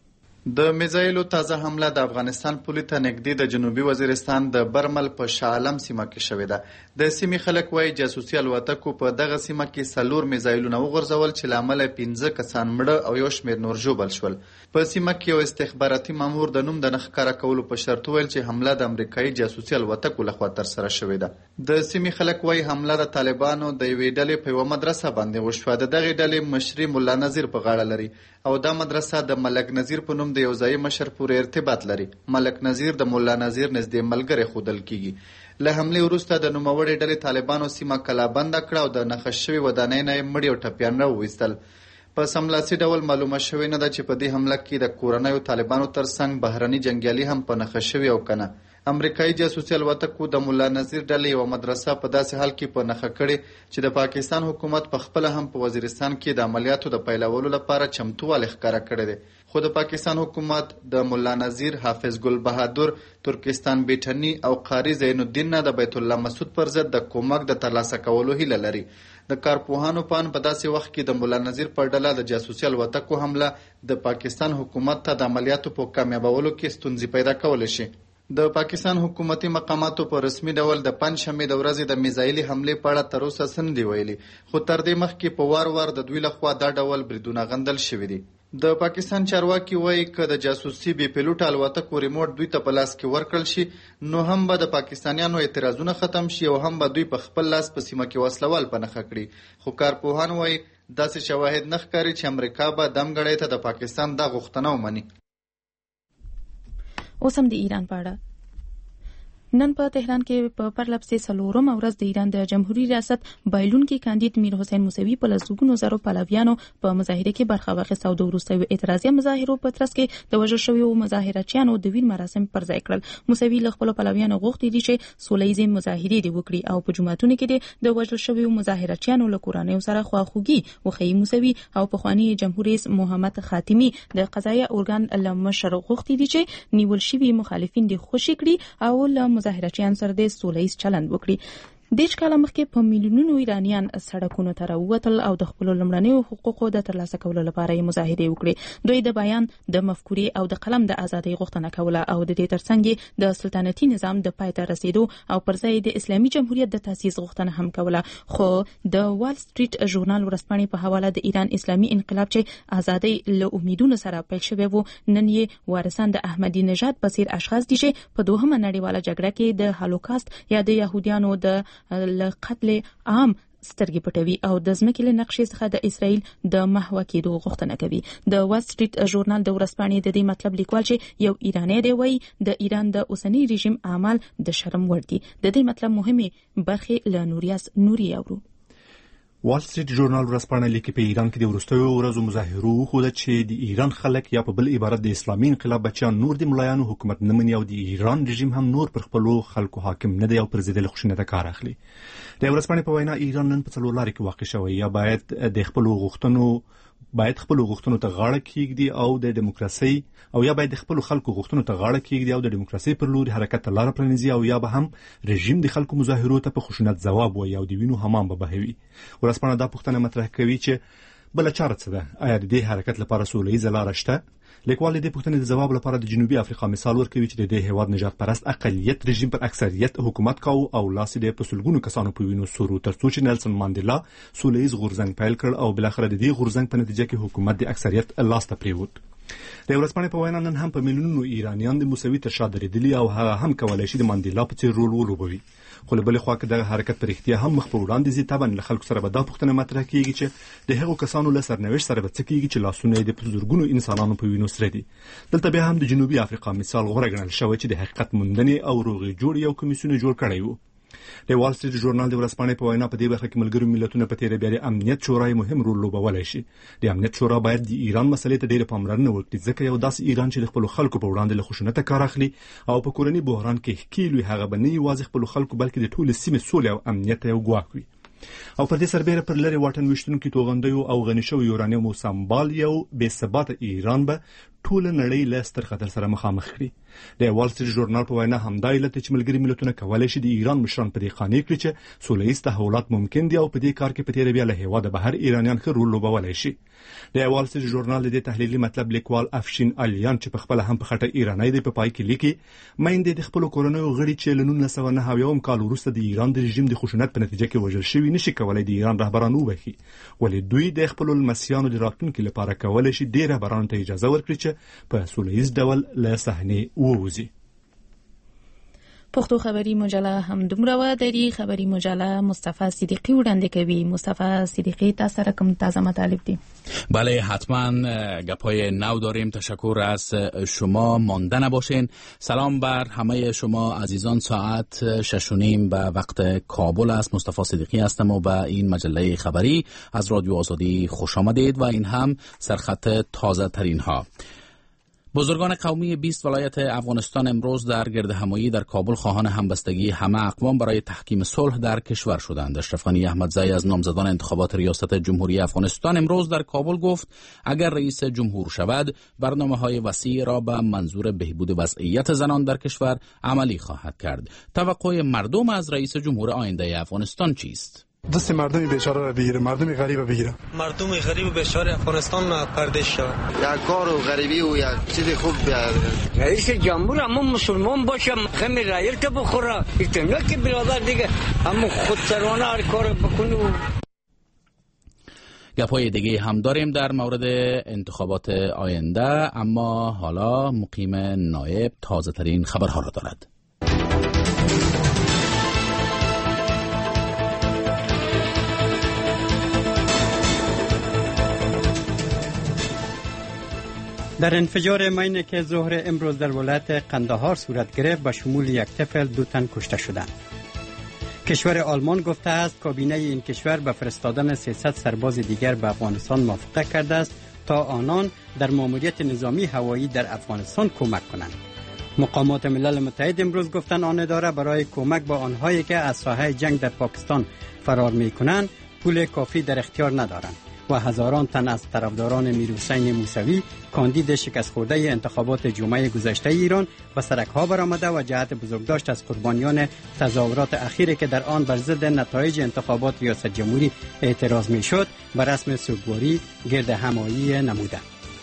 د میزایلو تازه حمله د افغانستان پولې ته نږدې د جنوبي وزیرستان د برمل په شاه عالم سیمه کې شوې ده. د سیمې خلک وایي جاسوسي الوتکو په دغه سیمه کې څلور میزایلونه وغورځول چې له امله پنځه کسان مړه او یو شمېر نور ژوبل شول. په سیمه کې یو استخباراتي مامور د نوم د نه ښکاره کولو په شرط وویل چې حمله د امریکایي جاسوسي الوتکو لخوا ترسره شوې ده. د سیمې خلک وایي حمله د طالبانو د یوې ډلې په یوه مدرسه باندې وشوه. د دغې ډلې مشري ملا نذیر په غاړه لري او دا مدرسه د ملک نذیر په نوم د یو ځایي مشر پورې ارتباط لري. ملک نذیر د مولا نذیر نږدې ملګری ښودل کیږي. له حملې وروسته د نوموړې ډلې طالبانو سیمه کلابنده کړه او د نښه شوې ودانۍ نه یې مړي او ټپیان راوویستل. په سملاسي ډول معلومه شوې نه ده چې په دې حمله کې د کورنیو طالبانو ترڅنګ بهرني جنګیالي هم په نښه شوي او کنه. امریکایي جاسوسي الوتکو د مولا نذیر ډلې یوه مدرسه په داسې حال کې په نښه کړې چې د پاکستان حکومت په خپله هم په وزیرستان کې د عملیاتو د پیلولو لپاره چمتووالی ښکاره کړی دی. خو د پاکستان حکومت د مولا نذیر، حافظ ګل بهادر، ترکستان بیټني او قاری زین الدین نه د بیت الله مسعود پر ضد د کومک د ترلاسه کولو هیله لري. د کارپوهانو پان په داسې وخت کې د مولا نذیر پر ډله د جاسوسي الوتکو حمله د پاکستان حکومت ته د عملیاتو په کامیابولو کې ستونزې پیدا کولی شي. د پاکستان حکومتي مقاماتو په رسمي ډول د پنجشنبې د ورځې د میزایلي حملې په اړه تر اوسه څه نه دي ویلي، خو تر دې مخکې په وار وار د دوی لخوا دا ډول بریدونه غندل شوي دي. د پاکستان چارواکي وایي که د جاسوسي بې پیلوټه الوتکو ریموټ دوی ته په لاس کې ورکړل شي نو هم به د پاکستانیانو اعتراضونه ختم شي او هم به دوی په خپل لاس په سیمه کې وسلوال په نښه کړي. خو کارپوهان وایي داسې شواهد نه ښکاري چې امریکا به دمګړی ته د پاکستان دا غوښتنه ومني. اوس هم د ایران په اړه. نن په تهران کې په پرلپسې څلورمه ورځ د ایران د جمهوریت ریاست بایلونکي کاندید میر حسین موسوي په لسګونو زرو پلویانو په مظاهره کې برخه واخیسته او د وروستیو اعتراضي مظاهرو په ترڅ کې د وژل شویو مظاهرچیانو د وین مراسم پر ځای کړل. موسوي له خپلو پلویانو غوښتي دي چې سوله ییزې مظاهرې دې وکړي او په جوماتونو کې د وژل شویو مظاهرچیانو له کورنیو سره خواخوږي وښیي. موسوي او پخوانی جمهور رئیس محمد خاتمي د قضایه ارګان له مشر غوښتي دي چې نیول شوي مخالفین دې خوشي کړي او له مظاهرچیان سره د سوله ییز چلند وکړي. دیش کال مخکې په میلیونونو ایرانیان سړکونو ته راووتل او د خپلو لومړنیو حقوقو د ترلاسه کولو لپاره یې مظاهرې وکړې. دوی د بیان، د مفکورې او د قلم د ازادۍ غوښتنه کوله او د دې ترڅنګ د سلطنتي نظام د پای ته رسیدو او پر ځای د اسلامي جمهوریت د تاسیس غوښتنه هم کوله. خو د وال سټریټ ژورنال ورځپاڼې په حواله د ایران اسلامي انقلاب چې ازادۍ له امیدونو سره پیل شوی وو نن یې وارثان د احمدي نژاد په څیر اشخاص دي چې په دوهمه نړیواله جګړه کې د هالوکاست یا د یهودیانو د قتل عام سترګې پټوي او د ځمکې له نقشې څخه د اسرائیل د محو کېدو غوښتنه کوي. د وال سټریټ ژورنال د ورځپاڼې د دې مطلب لیکوال چې یو ایرانی دی وایي د ایران د اوسنی رژیم اعمال د شرم وړ دي. د دې مطلب مهمه برخه له نوریاس نوري اورو. وال سټریټ ژورنال ورځپاڼه لیکي په ایران کې د وروستیو ورځو مظاهرو وښوده چې د ایران خلک یا په بل عبارت د اسلامي انقلاب بچیان نور د ملایانو حکومت نه مني او د ایران رژیم هم نور پر خپلو خلکو حاکم نه دی او پر ضد له خشونت کار اخلي. د ورځپاڼې په وینا ایران نن په څلور لارې کې واقع شوی یا باید د خپلو غوښتنو باید خپل غوښتنو ته غاړه کېږدي او د دیموکراسي او یا باید خپل خلکو غوښتنو ته غاړه کېږدي او د دیموکراسي پر لور حرکت ته لار پرانیزي او یا به هم رژیم د خلکو مظاهرو ته په خشونت ځواب وایي او د وینو حمام به بهوي. ورځپاڼه دا پوښتنه مطرح کوي چې بل چاره څه ده؟ آیا د دې حرکت لپاره سوله ییزه لار شته؟ لیکوال د پوښتنې د ځواب لپاره د جنوبي افریقا مثال ورکوي چې د دې هیواد نجات پرست اقلیت رژیم پر اکثریت حکومت کاوه او لاس یې په سلګونو کسانو په وینو سورو ترڅو چې نیلسن مانډیلا سوله ییز غورځنګ پیل کړ او بل اخر د دې غورځنګ په نتیجه کې حکومت د اکثریت لاس ته پریوت. د ورځپاڼې په وینا نن هم په میلیونونو ایرانیان د موسوي تر شا درېدلي او هغه هم کولای شي د مانډیلا په څیر رول ولوبوي. خو له بلې خوا که دغه حرکت په رښتیا هم مخ په وړاندې ځي طبعا له خلکو سره به دا پوښتنه مطرح کېږي چې د هغو کسانو له سرنوشت سره به څه کېږي چې لاسونه یې د په زرګونو انسانانو په وینو سره دي. دلته بیا هم د جنوبي افریقا مثال غوره ګڼل شوی چې د حقیقت موندنې او روغې جوړې یو کمیسیون جوړ کړی و. د وال سټریټ ژورنال د ورځپاڼې په وینا په دې برخه کې ملګرو ملتونو په تیره بیا د امنیت شورا مهم رول لوبولی شي. د امنیت شورا باید د ایران مسلې ته ډېره پاملرنه وکړي ځکه یو داسې ایران چې د خپلو خلکو په وړاندې له خشونته کار اخلي او په کورني بحران کې ښکیل وي هغه به نه یوازې خپلو خلکو بلکې د ټولې سیمې سولې او امنیت ته یو ګواښ وي. او په دې سربېره پر لري واټن وشتونکو توغندیو او غني شوی یورانیم او سمبال یو بې ثبات ایران به ټول نړۍ له ستر خطر سره مخامخ کړي. د وال سټریټ ژورنال په وینا همدا علت چې ملګري ملتونه کولی شي د ایران مشران په دې قانع کړي چې سوله ییز تحولات ممکن دي او په دې کار کې په تیره بیا له هیواده بهر ایرانیان ښه رول لوبولی شي. د وال سټریټ ژورنال د تحلیلي مطلب لیکوال افشین الیان چې په خپل هم په خټه ایرانی دی په پای کې لیکي مېندې د خپل کورنیو غړي چې له نولس سوه نهه اویا کال وروسته د ایران د رژیم د خشونت په نتیجه کې وژل شوي نشي کولای د ایران رهبران وبخي، ولې دوی د خپل لمسیانو د راتلونکي لپاره کولی شي د رهبرانو ته اجازه ورکړي چې په سوله ییز ډول له صحنې ووځي. پښتو خبری مجله هم دومره و دری خبری مجله مصطفی صدیقی وړاندې کوي. مصطفی صدیقی تاسو را کوم تازه مطالب دي؟ بله حتما گپای نو داریم. تشکر از شما، مانده نباشین. سلام بر همه شما عزیزان. ساعت شش و نیم به وقت کابل است. مصطفی صدیقی هستم و به این مجله خبری از رادیو آزادی خوش آمدید و این هم سرخط تازه ترین ها. بزرگان قومی بیست ولایت افغانستان امروز در گردهمایی در کابل خواهان همبستگی همه اقوام برای تحکیم صلح در کشور شدند. اشرف غنی احمدزی از نامزدان انتخابات ریاست جمهوری افغانستان امروز در کابل گفت اگر رئیس جمهور شود برنامه‌های وسیع را به منظور بهبود وضعیت زنان در کشور عملی خواهد کرد. توقع مردم از رئیس جمهور آینده افغانستان چیست؟ دست مردم بیچاره را بگیره، مردم غریب بگیره، مردم غریب بیچاره افغانستان پردیس شود. یک کار و غریبی و یک چیز خوب بیاد. رئیس جمهور هم مسلمان باشه، خمی رایل که بخوره، ایتنا که برادر دیگه هم خودسرانه هر کار بکنه. گپای دیگه هم داریم در مورد انتخابات آینده، اما حالا مقیم نایب تازه ترین خبرها را دارد. در انفجار مینی که ظهر امروز در ولایت قندهار صورت گرفت به شمول یک طفل دو تن کشته شدند. کشور آلمان گفته است کابینه این کشور به فرستادن سیصد سرباز دیگر به افغانستان موافقت کرده است تا آنان در ماموریت نظامی هوایی در افغانستان کمک کنند. مقامات ملل متحد امروز گفتند آن اداره برای کمک به آنهایی که از ساحه جنگ در پاکستان فرار می‌کنند پول کافی در اختیار ندارند و هزاران تن از طرفداران میرحسین موسوی کاندید شکست خورده انتخابات جمعه گذشته ایران به سرک‌ها برآمده و جهت بزرگداشت از قربانیان تظاهرات اخیری که در آن بر ضد نتایج انتخابات ریاست جمهوری اعتراض می‌شد به رسم سوگواری گرد همایی نمودند.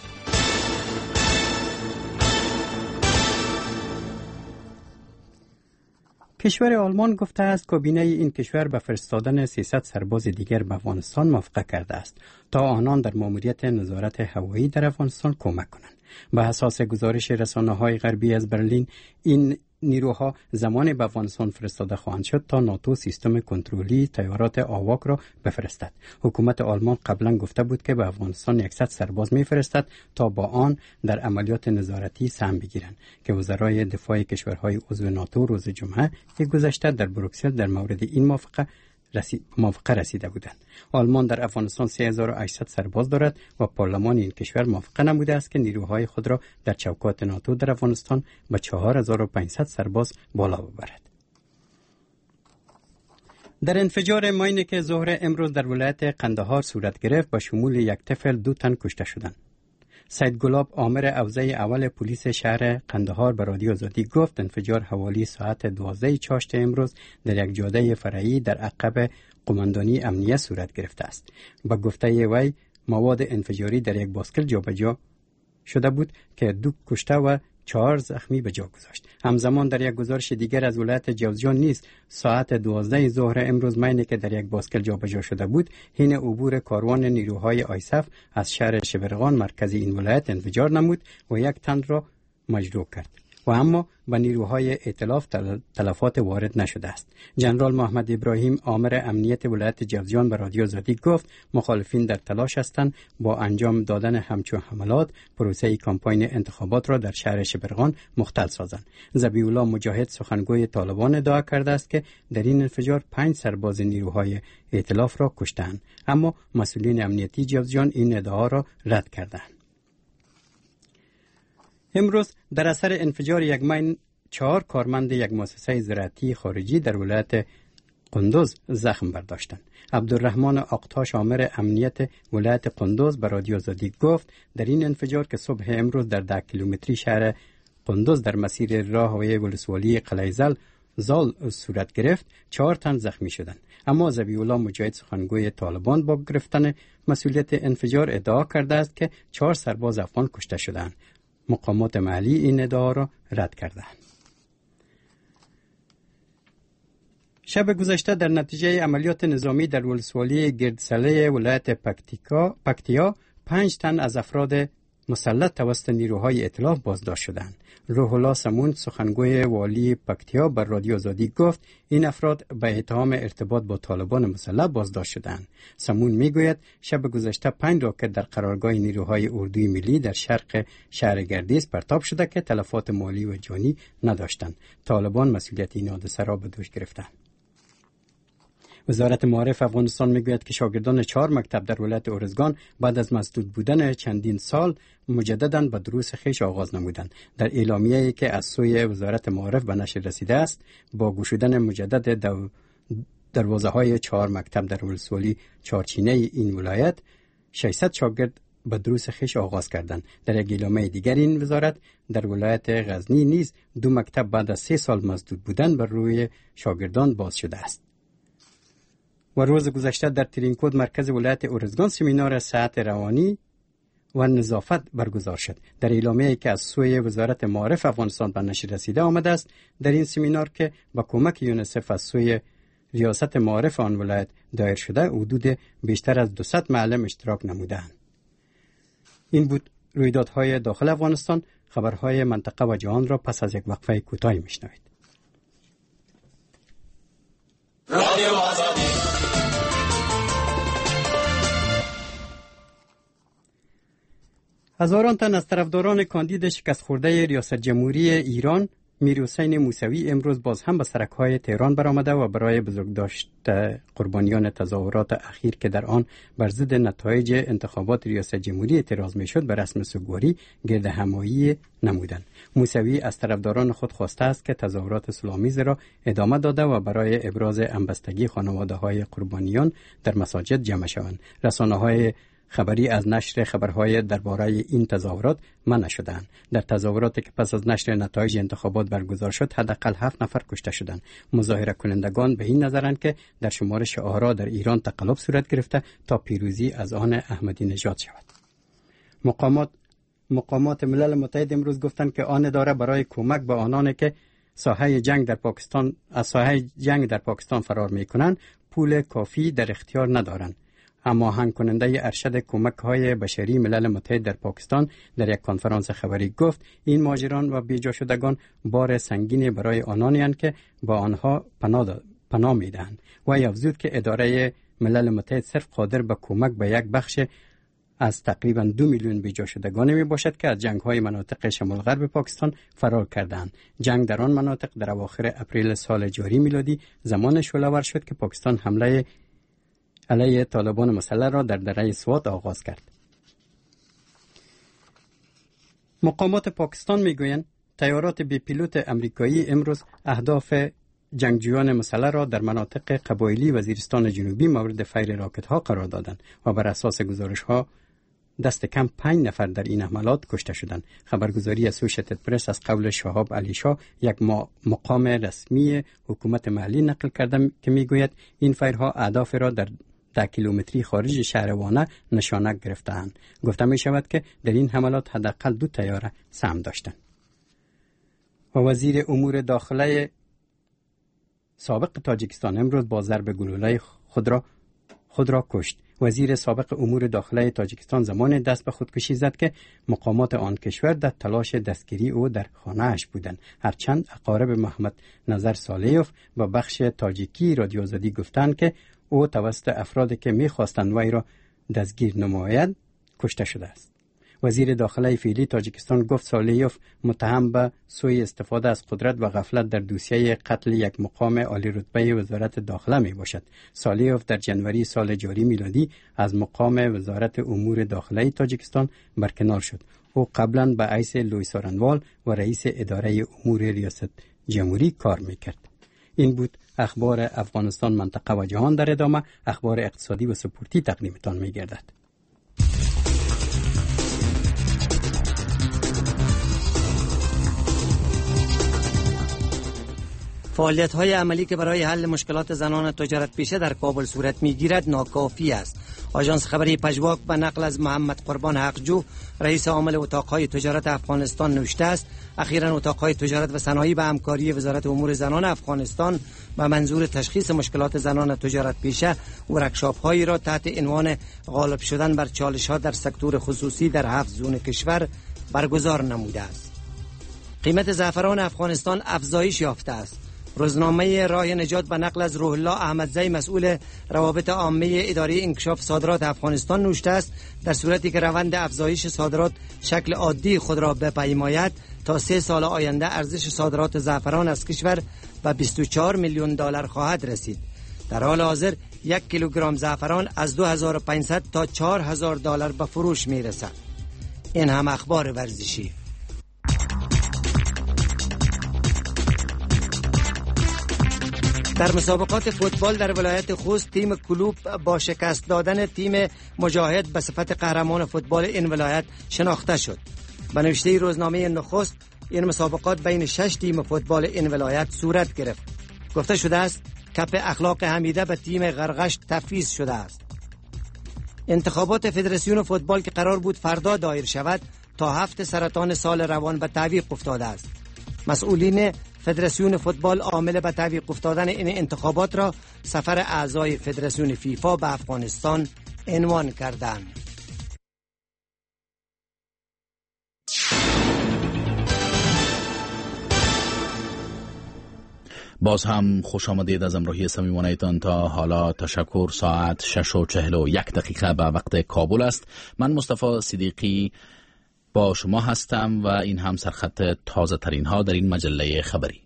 کشور آلمان گفته است کابینه این کشور به فرستادن سیصد سرباز دیگر به افغانستان موافقت کرده است تا آنان در ماموریت نظارت هوایی در افغانستان کمک کنند. به اساس گزارش رسانه‌های غربی از برلین این نیروها زمانی به افغانستان فرستاده خواهند شد تا ناتو سیستم کنترلی طیارات آواک را بفرستد. حکومت آلمان قبلا گفته بود که به افغانستان صد سرباز میفرستد تا با آن در عملیات نظارتی سهم بگیرند که وزرای دفاع کشورهای عضو ناتو روز جمعه گذشته در بروکسل در مورد این موافقه رسید موافقه رسیده بودند. آلمان در افغانستان سه هزار و هشتصد سرباز دارد و پارلمان این کشور موافقه نموده است که نیروهای خود را در چوکات ناتو در افغانستان به چهار هزار و پانصد سرباز بالا ببرد. در انفجار ماینی که ظهر امروز در ولایت قندهار صورت گرفت به شمول یک طفل دو تن کشته شدند. سید گلاب آمر اوضاع اول پلیس شهر قندهار به رادیو آزادی گفت انفجار حوالی ساعت دوازده چاشت امروز در یک جاده فرعی در عقب قماندانی امنیه صورت گرفته است. با گفته وی مواد انفجاری در یک باسکل جابجا شده بود که دو کشته و چهار زخمی به جا گذاشت. همزمان در یک گزارش دیگر از ولایت جوزجان نیز ساعت دوازده ظهر امروز مینی که در یک باسکل جابجا شده بود حین عبور کاروان نیروهای آیسف از شهر شبرغان مرکز این ولایت انفجار نمود و یک تن را مجروح کرد و اما به نیروهای ائتلاف تلفات وارد نشده است. جنرال محمد ابراهیم آمر امنیت ولایت جوزجان به رادیو آزادی گفت مخالفین در تلاش هستند با انجام دادن همچون حملات پروسه کمپاین انتخابات را در شهر شبرغان مختل سازند. ذبیح الله مجاهد سخنگوی طالبان ادعا کرده است که در این انفجار پنج سرباز نیروهای ائتلاف را کشتند، اما مسئولین امنیتی جوزجان این ادعا را رد کردند. امروز در اثر انفجار یک مین چهار کارمند یک مؤسسه زراعتی خارجی در ولایت قندوز زخم برداشتند. عبدالرحمن آقتاش آمر امنیت ولایت قندوز به رادیو آزادی گفت در این انفجار که صبح امروز در ده کیلومتری شهر قندوز در مسیر راهوی ولسوالی قلیزل زال صورت گرفت، چهار تن زخمی شدند. اما ذبیح الله مجاهد سخنگوی طالبان با گرفتن مسئولیت انفجار ادعا کرده است که چهار سرباز افغان کشته شدند. مقامات محلی این ادعا را رد کردند. شب گذشته در نتیجه عملیات نظامی در ولسوالی گردسله ولایت پکتیکا پکتیا پنج تن از افراد مسلط توسط نیروهای ائتلاف بازداشت شدند. روح الله سمون سخنگوی والی پکتیا بر رادیو آزادی گفت این افراد به اتهام ارتباط با طالبان مسلح بازداشت شدند. سمون میگوید شب گذشته پنج راکت در قرارگاه نیروهای اردوی ملی در شرق شهر گردیز پرتاب شده که تلفات مالی و جانی نداشتند. طالبان مسئولیت این حادثه را به دوش گرفتند. وزارت معارف افغانستان میگوید که شاگردان چهار مکتب در ولایت ارزگان بعد از مسدود بودن چندین سال مجدداً به دروس خویش آغاز نمودند. در اعلامیه‌ای که از سوی وزارت معارف به نشر رسیده است، با گشودن مجدد دو دروازه‌های چهار مکتب در ولسوالی چارچینه این ولایت، ششصد شاگرد به دروس خویش آغاز کردند. در یک اعلامیه دیگر این وزارت در ولایت غزنی نیز دو مکتب بعد از سه سال مسدود بودن بر روی شاگردان باز شده است. و روز گذشته در ترینکود مرکز ولایت ارزگان سمینار صحت روانی و نظافت برگزار شد. در اعلامیه‌ای که از سوی وزارت معارف افغانستان به نشر رسیده آمده است، در این سمینار که با کمک یونیسف از سوی ریاست معارف آن ولایت دایر شده، حدود بیشتر از دویست معلم اشتراک نمودند. این بود رویدادهای داخل افغانستان. خبرهای منطقه و جهان را پس از یک وقفه کوتاهی میشنوید. رادیو آزادی. هزاران تن از طرفداران کاندید شکست خورده ریاست جمهوری ایران میرحسین موسوی امروز باز هم به سرک‌های تهران برآمده و برای بزرگداشت قربانیان تظاهرات اخیر که در آن بر ضد نتایج انتخابات ریاست جمهوری اعتراض میشد به رسم سوگواری گرد همایی نمودند. موسوی از طرفداران خود خواسته است که تظاهرات صلح‌آمیز را ادامه داده و برای ابراز همبستگی خانواده‌های قربانیان در مساجد جمع شوند. رسانه‌های خبری از نشر خبرهای درباره این تظاهرات منع شدند. در تظاهراتی که پس از نشر نتایج انتخابات برگزار شد، حداقل هفت نفر کشته شدند. مظاهره کنندگان به این نظرند که در شمارش آرا در ایران تقلب صورت گرفته تا پیروزی از آن احمدی نژاد شود. مقامات مقامات ملل متحد امروز گفتند که آن اداره برای کمک به آنانی که ساحه جنگ در پاکستان از ساحه جنگ در پاکستان فرار می‌کنند پول کافی در اختیار ندارند. اما هماهنگ کننده ارشد کمک‌های بشری ملل متحد در پاکستان در یک کنفرانس خبری گفت این مهاجران و بیجا شدگان بار سنگینی برای آنانی اند که با آنها پناه پناه میدهند. و افزود که اداره ملل متحد صرف قادر به کمک به یک بخش از تقریباً دو میلیون بیجا شدگان می باشد که از جنگ‌های مناطق شمال غرب پاکستان فرار کردند. جنگ در آن مناطق در اواخر اپریل سال جاری میلادی زمان شعله‌ور شد که پاکستان حمله علیه طالبان مسلح را در دره سوات آغاز کرد. مقامات پاکستان میگویند طیارات بی پیلوت امریکایی امروز اهداف جنگجویان مسلح را در مناطق قبایلی وزیرستان جنوبی مورد فیر راکت ها قرار دادند و بر اساس گزارش ها دست کم پنج نفر در این حملات کشته شدند. خبرگزاری اسوشیتد پرس از قول شهاب علی شاه یک مقام رسمی حکومت محلی نقل کرده که میگوید این فیرها اهداف را در ده کیلومتری خارج شهر وانه نشانه گرفتند. گفته می شود که در این حملات حداقل دو طیاره سهم داشتند. و وزیر امور داخله سابق تاجیکستان امروز با ضرب گلوله خود را خود را کشت. وزیر سابق امور داخله تاجیکستان زمان دست به خودکشی زد که مقامات آن کشور در تلاش دستگیری او در خانه‌اش بودند. هرچند اقارب محمد نظر صالحیوف و بخش تاجیکی رادیو آزادی گفتند که او توسط افرادی که می‌خواستند وی را دستگیر نماید کشته شده است. وزیر داخله فعلی تاجیکستان گفت صالحیوف متهم به سوء استفاده از قدرت و غفلت در دوسیه قتل یک مقام عالی رتبه وزارت داخله می باشد. صالحیوف در جنوری سال جاری میلادی از مقام وزارت امور داخله تاجیکستان برکنار شد. او قبلا به حیث لوی سارنوال و رئیس اداره امور ریاست جمهوری کار میکرد. این بود اخبار افغانستان، منطقه و جهان. در ادامه اخبار اقتصادی و سپورتی تقدیمتان می‌گردد. فعالیت‌های عملی که برای حل مشکلات زنان تجارت پیشه در کابل صورت می‌گیرد ناکافی است. آژانس خبری پژواک به نقل از محمد قربان حقجو، رئیس عامل اتاق‌های تجارت افغانستان نوشته است اخیراً اتاق‌های تجارت و صنایع به همکاری وزارت امور زنان افغانستان به منظور تشخیص مشکلات زنان تجارت پیشه ورکشاپ‌هایی را تحت عنوان غالب شدن بر چالش‌ها در سکتور خصوصی در هفت زون کشور برگزار نموده است. قیمت زعفران افغانستان افزایش یافته است. روزنامه راه نجات به نقل از روح الله احمدزی، مسئول روابط عامه اداره انکشاف صادرات افغانستان نوشته است در صورتی که روند افزایش صادرات شکل عادی خود را بپیماید تا سه سال آینده ارزش صادرات زعفران از کشور به بیست و چهار میلیون دلار خواهد رسید. در حال حاضر یک کیلوگرم زعفران از دو هزار و پانصد تا چهار هزار دلار به فروش می رسد. این هم اخبار ورزشی. در مسابقات فوتبال در ولایت خوست تیم کلوب با شکست دادن تیم مجاهد به صفت قهرمان فوتبال این ولایت شناخته شد. به نوشته روزنامه نخست این مسابقات بین شش تیم فوتبال این ولایت صورت گرفت. گفته شده است کپ اخلاق حمیده به تیم غرغشت تفویض شده است. انتخابات فدراسیون فوتبال که قرار بود فردا دایر شود تا هفت سرطان سال روان به تعویق افتاده است. مسئولین فدراسیون فوتبال عامل به تعویق افتادن این انتخابات را سفر اعضای فدراسیون فیفا به افغانستان عنوان کردند. باز هم خوش آمدید از امروهی صمیمانه‌تان. تا حالا تشکر. ساعت شش و چهل و یک دقیقه به وقت کابل است. من مصطفی صدیقی با شما هستم و این هم سرخط تازه ترین ها در این مجله خبری.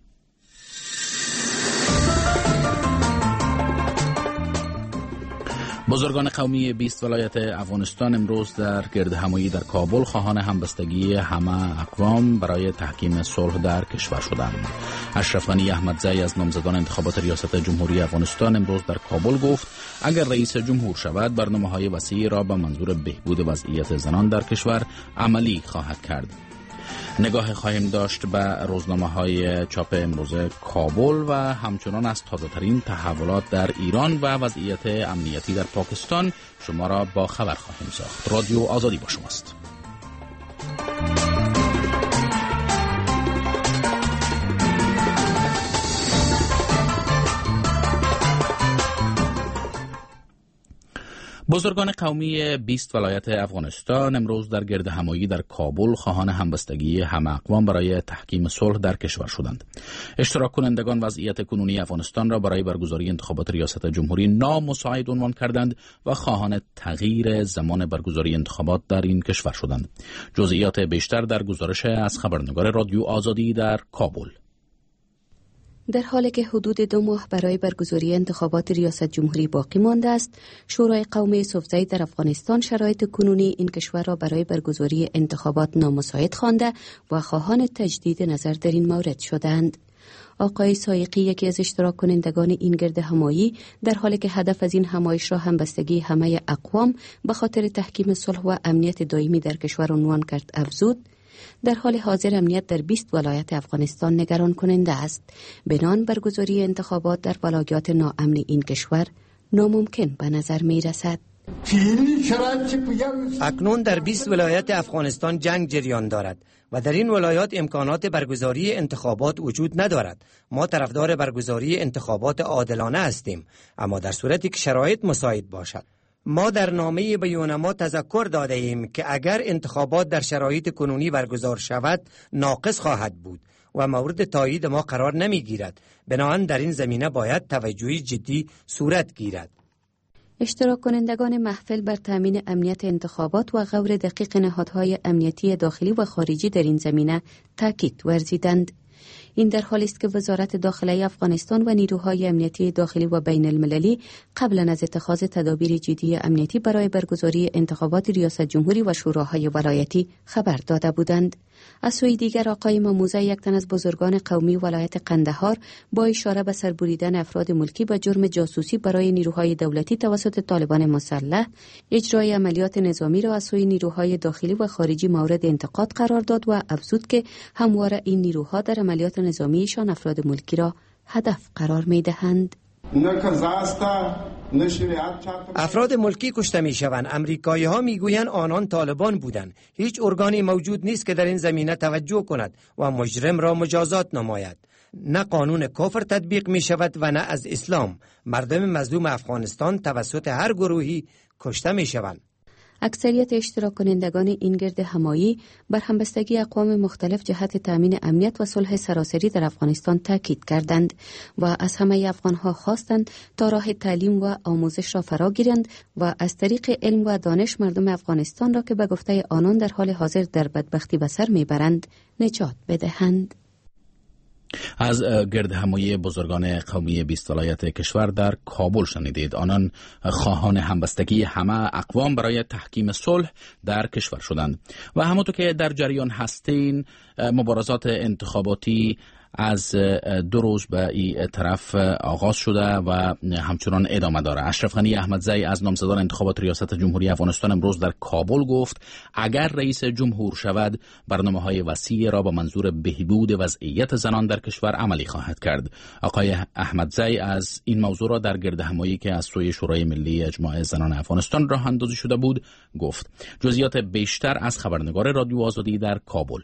بزرگان قومی بیست ولایت افغانستان امروز در گرد همایی در کابل خواهان همبستگی همه اقوام برای تحکیم صلح در کشور شدند. اشرف غنی احمدزی از نامزدان انتخابات ریاست جمهوری افغانستان امروز در کابل گفت اگر رئیس جمهور شود برنامه‌های وسیعی را به منظور بهبود وضعیت زنان در کشور عملی خواهد کرد. نگاه خواهیم داشت به روزنامه‌های چاپ امروز کابل و همچنان از تازه‌ترین تحولات در ایران و وضعیت امنیتی در پاکستان شما را با خبر خواهیم ساخت. رادیو آزادی با شماست. بزرگان قومی بیست ولایت افغانستان امروز در گرد همایی در کابل خواهان همبستگی همه اقوام برای تحکیم صلح در کشور شدند. اشتراک کنندگان وضعیت کنونی افغانستان را برای برگزاری انتخابات ریاست جمهوری نامساعد عنوان کردند و خواهان تغییر زمان برگزاری انتخابات در این کشور شدند. جزئیات بیشتر در گزارش از خبرنگار رادیو آزادی در کابل. در حالی که حدود دو ماه برای برگزاری انتخابات ریاست جمهوری باقی مانده است، شورای قومی یوسفزئی در افغانستان شرایط کنونی این کشور را برای برگزاری انتخابات نامساعد خوانده و خواهان تجدید نظر در این مورد شدند. آقای سایقی، یکی از اشتراک کنندگان این گرد همایی، در حالی که هدف از این همایش را همبستگی همه اقوام به خاطر تحکیم صلح و امنیت دائمی در کشور عنوان کرد، افزود در حال حاضر امنیت در بیست ولایت افغانستان نگران کننده است. بنان برگزاری انتخابات در ولایات ناامن این کشور ناممکن به نظر می رسد. اکنون در بیست ولایت افغانستان جنگ جریان دارد و در این ولایات امکانات برگزاری انتخابات وجود ندارد. ما طرفدار برگزاری انتخابات عادلانه هستیم، اما در صورتی که شرایط مساعد باشد. ما در نامه بیانما تذکر داده ایم که اگر انتخابات در شرایط کنونی برگزار شود ناقص خواهد بود و مورد تایید ما قرار نمی گیرد. بنابراین در این زمینه باید توجهی جدی صورت گیرد. اشتراک کنندگان محفل بر تامین امنیت انتخابات و غور دقیق نهادهای امنیتی داخلی و خارجی در این زمینه تاکید ورزیدند. این در حالی است که وزارت داخلی افغانستان و نیروهای امنیتی داخلی و بین المللی قبلا از اتخاذ تدابیر جدی امنیتی برای برگزاری انتخابات ریاست جمهوری و شوراهای ولایتی خبر داده بودند. از سوی دیگر آقای ماموزه، یک تن از بزرگان قومی ولایت قندهار، با اشاره به سربریدن افراد ملکی به جرم جاسوسی برای نیروهای دولتی توسط طالبان مسلح، اجرای عملیات نظامی را از سوی نیروهای داخلی و خارجی مورد انتقاد قرار داد و افزود که همواره این نیروها در عملیات نظامیشان افراد ملکی را هدف قرار می دهند. افراد ملکی کشته می شوند. امریکایی ها می گویند آنان طالبان بودند. هیچ ارگانی موجود نیست که در این زمینه توجه کند و مجرم را مجازات نماید. نه قانون کفر تطبیق می شود و نه از اسلام. مردم مظلوم افغانستان توسط هر گروهی کشته می شوند. اکثریت اشتراک کنندگان این گرد همایی بر همبستگی اقوام مختلف جهت تامین امنیت و صلح سراسری در افغانستان تاکید کردند و از همه افغانها خواستند تا راه تعلیم و آموزش را فرا گیرند و از طریق علم و دانش مردم افغانستان را که به گفته آنان در حال حاضر در بدبختی به سر میبرند نجات بدهند. از گرد همایی بزرگان قومی بیست ولایت کشور در کابل شنیدید. آنان خواهان همبستگی همه اقوام برای تحکیم صلح در کشور شدند و همونطور که در جریان هستین مبارزات انتخاباتی از دو روز به این طرف آغاز شده و همچنان ادامه داره. اشرف غنی احمدزی از نامزدان انتخابات ریاست جمهوری افغانستان امروز در کابل گفت اگر رئیس جمهور شود برنامه‌های وسیع را با منظور بهبود وضعیت زنان در کشور عملی خواهد کرد. آقای احمدزی از این موضوع را در گردهمایی که از سوی شورای ملی اجماع زنان افغانستان راه اندازی شده بود گفت. جزئیات بیشتر از خبرنگار رادیو آزادی در کابل.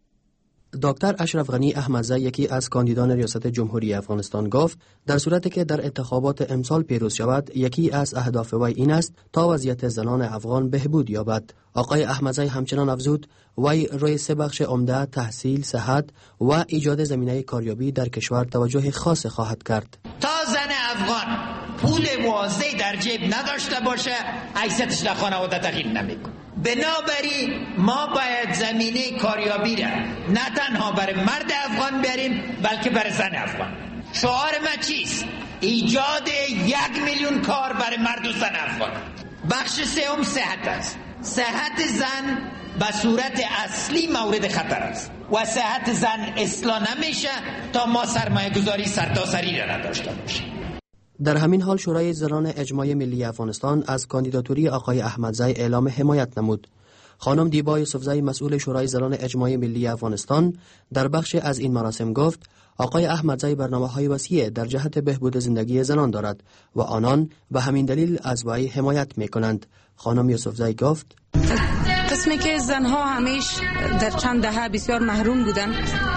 دکتر اشرف غنی احمدزی یکی از کاندیدان ریاست جمهوری افغانستان گفت در صورتی که در انتخابات امسال پیروز شود یکی از اهداف وی این است تا وضعیت زنان افغان بهبود یابد. آقای احمدزی همچنان افزود وی روی سه بخش عمده تحصیل، صحت و ایجاد زمینه کاریابی در کشور توجه خاص خواهد کرد. تا زن افغان پول واضحی در جیب نداشته باشه حیثیتش در خانواده تغییر نمیکنه. بنابراین ما باید زمینه کاریابی را نه تنها برای مرد افغان بریم بلکه برای زن افغان. شعار ما چیست؟ ایجاد یک میلیون کار برای مرد و زن افغان. بخش سوم صحت است. صحت زن به صورت اصلی مورد خطر است و صحت زن اصلاح نمیشه تا ما سرمایه گذاری سرتاسری را نداشته باشیم. در همین حال شورای زنان اجماع ملی افغانستان از کاندیداتوری آقای احمدزی اعلام حمایت نمود. خانم دیبا یوسفزی مسئول شورای زنان اجماع ملی افغانستان در بخش از این مراسم گفت آقای احمدزی برنامه‌های وسیع در جهت بهبود زندگی زنان دارد و آنان به همین دلیل از وی حمایت می‌کنند. خانم یوسفزی گفت قسمی که زنها همیش در چند دهه بسیار محروم بودند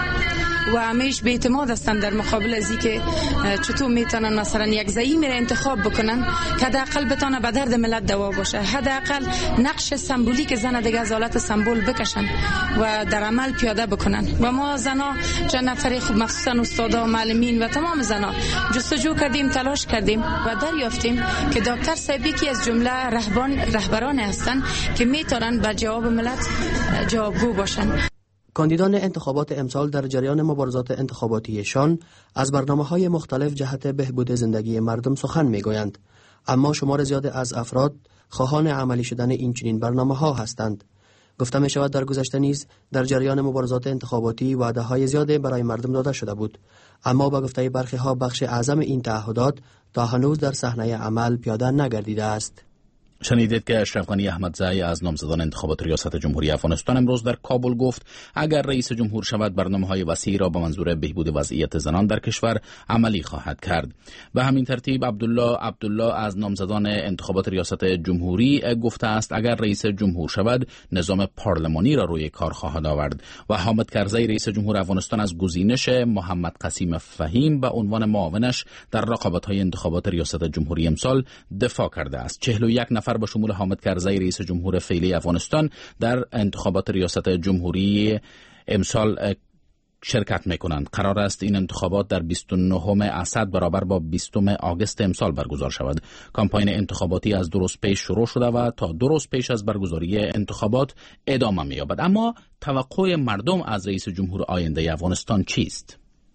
و همیش به اعتماد هستند در مقابل از اینکه چطور میتونن مثلا یک زعیم را انتخاب بکنن که حداقل بتونه به درد ملت دوا باشه، حداقل نقش سمبولیک زن دیگه از حالت سمبول بکشن و در عمل پیاده بکنن. و ما زنا چند نفری خوب مخصوصا استادا و معلمین و تمام زنا جستجو کردیم، تلاش کردیم و دریافتیم که دکتر صاحبی که از جمله رهبان رهبران هستند که میتونن به جواب ملت جوابگو باشن. کاندیدان انتخابات امسال در جریان مبارزات انتخاباتیشان از برنامه‌های مختلف جهت بهبود زندگی مردم سخن می‌گویند، اما شمار زیاد از افراد خواهان عملی شدن این چنین برنامه‌ها هستند. گفته می‌شود در گذشته نیز در جریان مبارزات انتخاباتی وعده‌های زیادی برای مردم داده شده بود، اما با گفته برخی‌ها بخش اعظم این تعهدات تا هنوز در صحنه عمل پیاده نگردیده است. شنیدید که اشرف غنی احمدزی از نامزدان انتخابات ریاست جمهوری افغانستان امروز در کابل گفت اگر رئیس جمهور شود برنامه‌های وسیعی را با منظور بهبود وضعیت زنان در کشور عملی خواهد کرد. به همین ترتیب عبدالله عبدالله از نامزدان انتخابات ریاست جمهوری گفته است اگر رئیس جمهور شود نظام پارلمانی را روی کار خواهد آورد و حامد کرزی رئیس جمهور افغانستان از گزینش محمد قسیم فهیم به عنوان معاونش در رقابت‌های انتخابات ریاست جمهوری امسال دفاع کرده است. چهل و یک نفر با شمول حامد کرزی رئیس جمهور فعلی افغانستان در انتخابات ریاست جمهوری امسال شرکت میکنند. قرار است این انتخابات در بیست و نهم اسد برابر با بیستم آگوست امسال برگزار شود. کامپاین انتخاباتی از دو روز پیش شروع شده و تا دو روز پیش از برگزاری انتخابات ادامه می‌یابد. اما توقع مردم از رئیس جمهور آینده افغانستان چیست؟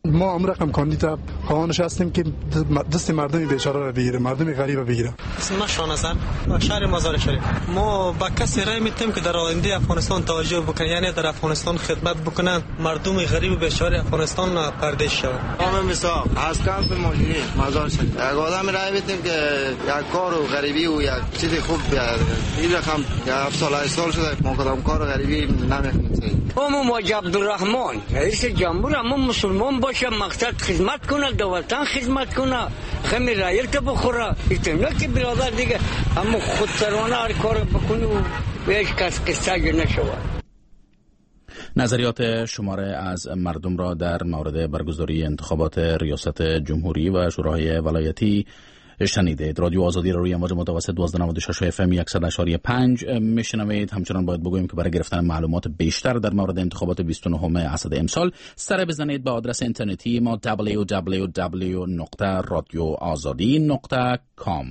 ما هم رقم کاندیدا خواهانش هستیم که دست مردم بیچاره را بگیره، مردم غریب را بگیره. اسم شان حسن، شهر مزار شریف. ما با کسی رای میتیم که در آینده افغانستان توجه بکنه، یعنی در افغانستان خدمت بکنن، مردم غریب بیچاره افغانستان پردیس شود. نام مسا از کمپ ماجری مزار شریف. یک آدم رای میتیم که یک کار و غریبی و یک چیز خوب بیاد. این رقم هفت سال هشت سال شده ما کدام کار غریبی نمی‌کنیم. ما موجه عبدالرحمن رئیس جمهور ما مسلمان باشه، مقصد خدمت کنه، دو وطن خدمت کنه، خمیر رایل که بخوره، ایتونه که برادر دیگه اما خود سرانه هر کار بکنه و هیچ کس قصه نشود. نظریات شماره از مردم را در مورد برگزاری انتخابات ریاست جمهوری و شورای ولایتی شنیدید. رادیو آزادی را روی امواج متوسط دوازده ممیز شش اف ام صد و پنج میشنوید. همچنان باید بگوییم که برای گرفتن معلومات بیشتر در مورد انتخابات بیست و نهم اسد امسال سر بزنید به آدرس اینترنتی ما دبلیو دبلیو دبلیو نقطه رادیو آزادی نقطه کام.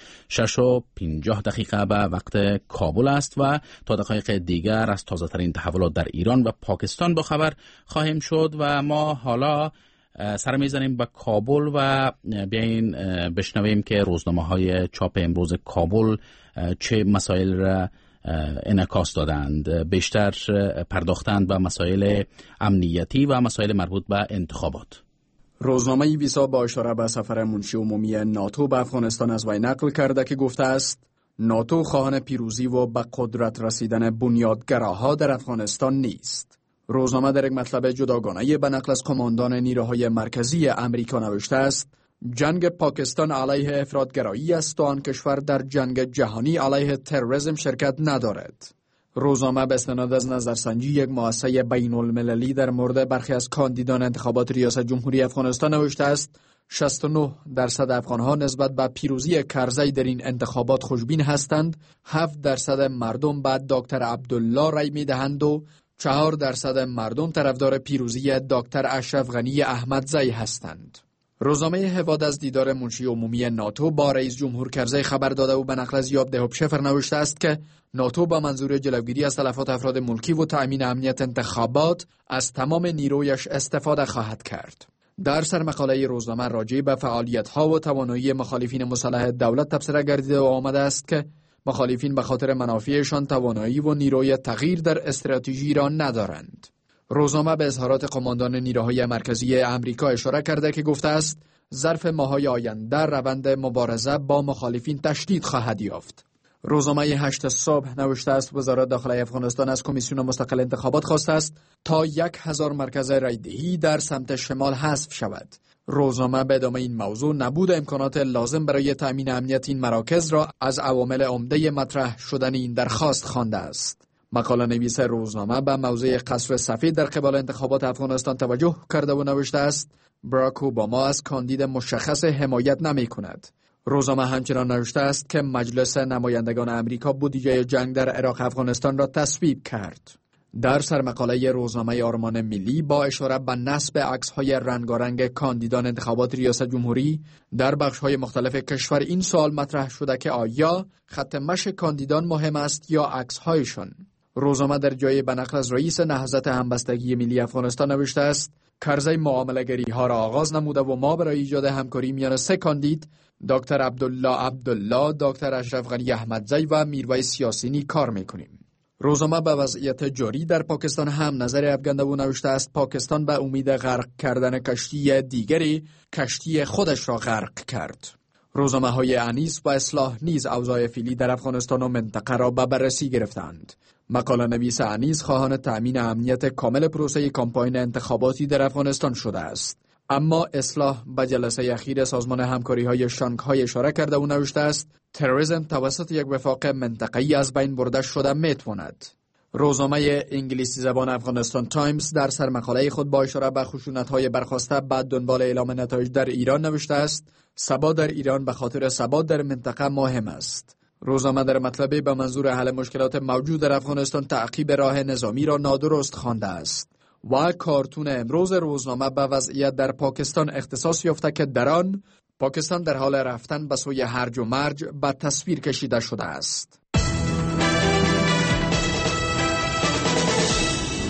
شش و پنجاه دقیقه به وقت کابل است و تا دقایق دیگر از تازه ترین تحولات در ایران و پاکستان با خبر خواهیم شد و ما حالا سر میزنیم به کابل و بیاین بشنویم که روزنامه های چاپ امروز کابل چه مسائل را انعکاس دادند. بیشتر پرداختند به مسائل امنیتی و مسائل مربوط به انتخابات. روزنامه ویسا با اشاره به سفر منشی عمومی ناتو به افغانستان از وی نقل کرده که گفته است ناتو خواهان پیروزی و به قدرت رسیدن بنیادگراها در افغانستان نیست. روزنامه در یک مطلب جداگانه به نقل از کماندان نیروهای مرکزی امریکا نوشته است جنگ پاکستان علیه افراطگرایی است و آن کشور در جنگ جهانی علیه تروریسم شرکت ندارد. روزنامه به استناد از نظرسنجی یک مؤسسه بین المللی در مورد برخی از کاندیدان انتخابات ریاست جمهوری افغانستان نوشته است شصت و نه درصد افغانها نسبت به پیروزی کرزی در این انتخابات خوشبین هستند، هفت درصد مردم به دکتر عبدالله رای می‌دهند و چهار درصد مردم طرفدار پیروزی دکتر اشرف غنی احمدزی هستند. روزنامه هواد از دیدار منشی عمومی ناتو با رئیس جمهور کرزی خبر داده و به نقل از یاب دهوب شفر نوشته است که ناتو با منظور جلوگیری از تلفات افراد ملکی و تأمین امنیت انتخابات از تمام نیرویش استفاده خواهد کرد. در سرمقاله روزنامه راجع به فعالیت‌ها و توانایی مخالفین مسلح دولت تبصره گردیده و آمده است که مخالفین به خاطر منافعشان توانایی و نیروی تغییر در استراتژی را ندارند. روزنامه به اظهارات قماندان نیروهای مرکزی امریکا اشاره کرده که گفته است ظرف ماه‌های آینده روند مبارزه با مخالفین تشدید خواهد یافت. روزنامه هشت صبح نوشته است وزارت داخلی افغانستان از کمیسیون مستقل انتخابات خواسته است تا یک هزار مرکز رایدهی در سمت شمال حذف شود. روزنامه به ادامه این موضوع نبود امکانات لازم برای تأمین امنیت این مراکز را از عوامل عمده مطرح شدن این درخواست خوانده است. مقاله نویس روزنامه به موضوع قصر سفید در قبال انتخابات افغانستان توجه کرده و نوشته است براک اوباما از کاندید مشخص حمایت نمی کند. روزنامه همچنان نوشته است که مجلس نمایندگان امریکا بودجه جنگ در عراق افغانستان را تصویب کرد. در سرمقاله روزنامه آرمان ملی با اشاره به نصب عکس‌های رنگارنگ کاندیدان انتخابات ریاست جمهوری در بخش‌های مختلف کشور این سوال مطرح شده که آیا خط مشی کاندیدان مهم است یا عکس‌هایشان. روزنامه در جای به نقل از رئیس نهضت همبستگی ملی افغانستان نوشته است کرزی معامله‌گری‌ها را آغاز نموده و ما برای ایجاد همکاری میان سه کاندید دکتر عبدالله عبدالله، دکتر اشرف غنی احمدزی و میرویس یاسینی کار می‌کنیم. روزنامه به وضعیت جاری در پاکستان هم نظر افکنده و نوشته است پاکستان به امید غرق کردن کشتی دیگری کشتی خودش را غرق کرد. روزنامه های انیس و اصلاح نیز اوضاع فعلی در افغانستان و منطقه را به بررسی گرفتند. مقاله نویس انیس خواهان تأمین امنیت کامل پروسه کامپاین انتخاباتی در افغانستان شده است. اما اصلاح به جلسه اخیر سازمان همکاری های شانگهای اشاره کرده و نوشته است تروریسم توسط یک وفاق منطقه‌ای از بین برده شده میتواند. روزنامه انگلیسی زبان افغانستان تایمز در سرمقاله خود با اشاره به خشونت‌های برخاسته بعد دنبال اعلام نتایج در ایران نوشته است ثبات در ایران به خاطر ثبات در منطقه مهم است. روزنامه در مطلبی به منظور حل مشکلات موجود در افغانستان تعقیب راه نظامی را نادرست خوانده است و کارتون امروز روزنامه به وضعیت در پاکستان اختصاص یافته که در آن پاکستان در حال رفتن به سوی هرج و مرج به تصویر کشیده شده است.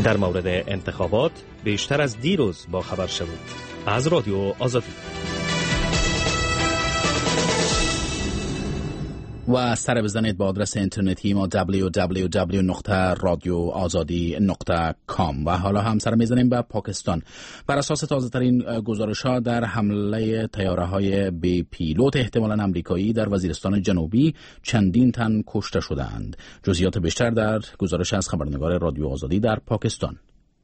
در مورد انتخابات بیشتر از دیروز با خبر شوید. از رادیو آزادی. و سر بزنید با آدرس اینترنتی ما دبلیو دبلیو دبلیو نقطه رادیو آزادی نقطه کام. و حالا هم سر میزنیم به پاکستان. بر اساس تازه ترین گزارش ها در حمله تیاره های بی پیلوت احتمالاً امریکایی در وزیرستان جنوبی چندین تن کشته شدند. جزئیات بیشتر در گزارش از خبرنگار رادیو آزادی در پاکستان.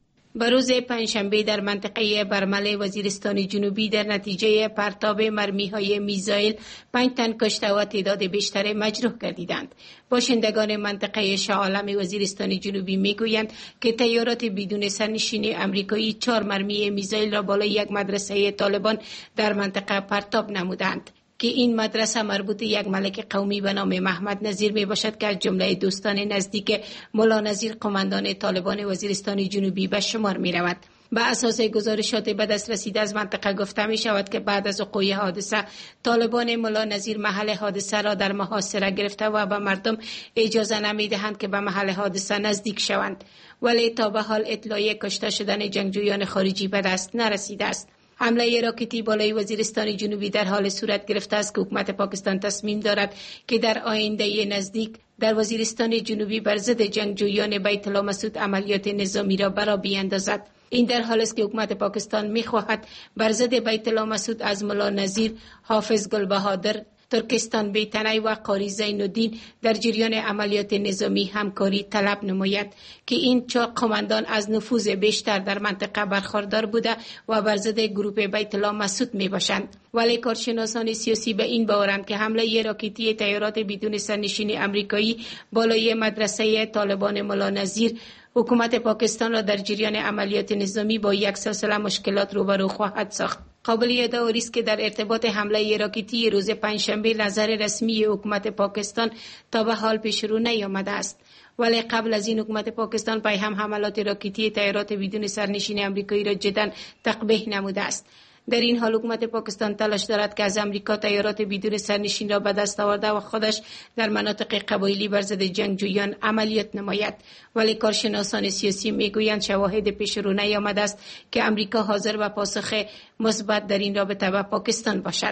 به روز پنجشنبه در منطقه برمل وزیرستان جنوبی در نتیجه پرتاب مرمی‌های میزایل پنج تن کشته و تعداد بیشتر مجروح گردیدند. باشندگان منطقه شاه عالم وزیرستان جنوبی میگویند که تیارات بدون سرنشین امریکایی چهار مرمی میزایل را بالای یک مدرسه طالبان در منطقه پرتاب نمودند که این مدرسه مربوط یک ملک قومی به نام محمد نظیر می باشد که از جمله دوستان نزدیک مولا نظیر قماندان طالبان وزیرستان جنوبی به شمار می رود. به اساس گزارشات به دست رسیده از منطقه گفته می شود که بعد از وقوع حادثه طالبان مولا نظیر محل حادثه را در محاصره گرفته و به مردم اجازه نمی دهند که به محل حادثه نزدیک شوند، ولی تا به حال اطلاع کشته شدن جنگجویان خارجی به دست نرسیده است. حمله راکتی بالای وزیرستان جنوبی در حال صورت گرفته است که حکومت پاکستان تصمیم دارد که در آینده نزدیک در وزیرستان جنوبی بر ضد جنگجویان بیت الله مسعود عملیات نظامی را برا بیاندازد. این در حالی است که حکومت پاکستان می‌خواهد بر ضد بیت الله مسعود از مولا نظیر، حافظ گل بهادر، ترکستان بیتنی و قاری زین الدین در جریان عملیات نظامی همکاری طلب نماید که این چهار قماندان از نفوذ بیشتر در منطقه برخوردار بوده و بر ضد گروه بیت الله مسعود می باشند. ولی کارشناسان سیاسی به این باورند که حمله راکتی تیارات بدون سرنشین امریکایی بالای مدرسه طالبان مولا نظیر حکومت پاکستان را در جریان عملیات نظامی با یک سلسله مشکلات روبرو خواهد ساخت. قابل یادآوری است که در ارتباط حمله راکتی روز پنجشنبه نظر رسمی حکومت پاکستان تا به حال پیش رو نیامده است، ولی قبل از این حکومت پاکستان پای هم حملات راکتی تیارات بدون سرنشین امریکایی را جداً تقبیح نموده است. در این حال حکومت پاکستان تلاش دارد که از امریکا تیارات بدون سرنشین را به دست آورده و خودش در مناطق قبایلی بر ضد جنگجویان عملیات نماید، ولی کارشناسان سیاسی میگویند شواهد پیش رو نیامده است که امریکا حاضر به پاسخ مثبت در این رابطه به پاکستان باشد.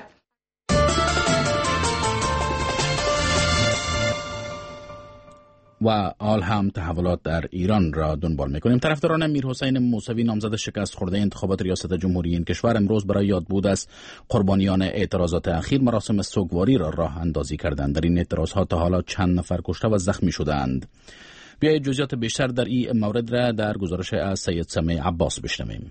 و آل هم تحولات در ایران را دنبال میکنیم. طرفداران میرحسین موسوی نامزد شکست خورده انتخابات ریاست جمهوری این کشور امروز برای یادبود از قربانیان اعتراضات اخیر مراسم سوگواری را راه اندازی کردند. در این اعتراضات تا حالا چند نفر کشته و زخمی شدند. بیایید جزئیات بیشتر در این مورد را در گزارش از سید سمیع عباس بشنویم.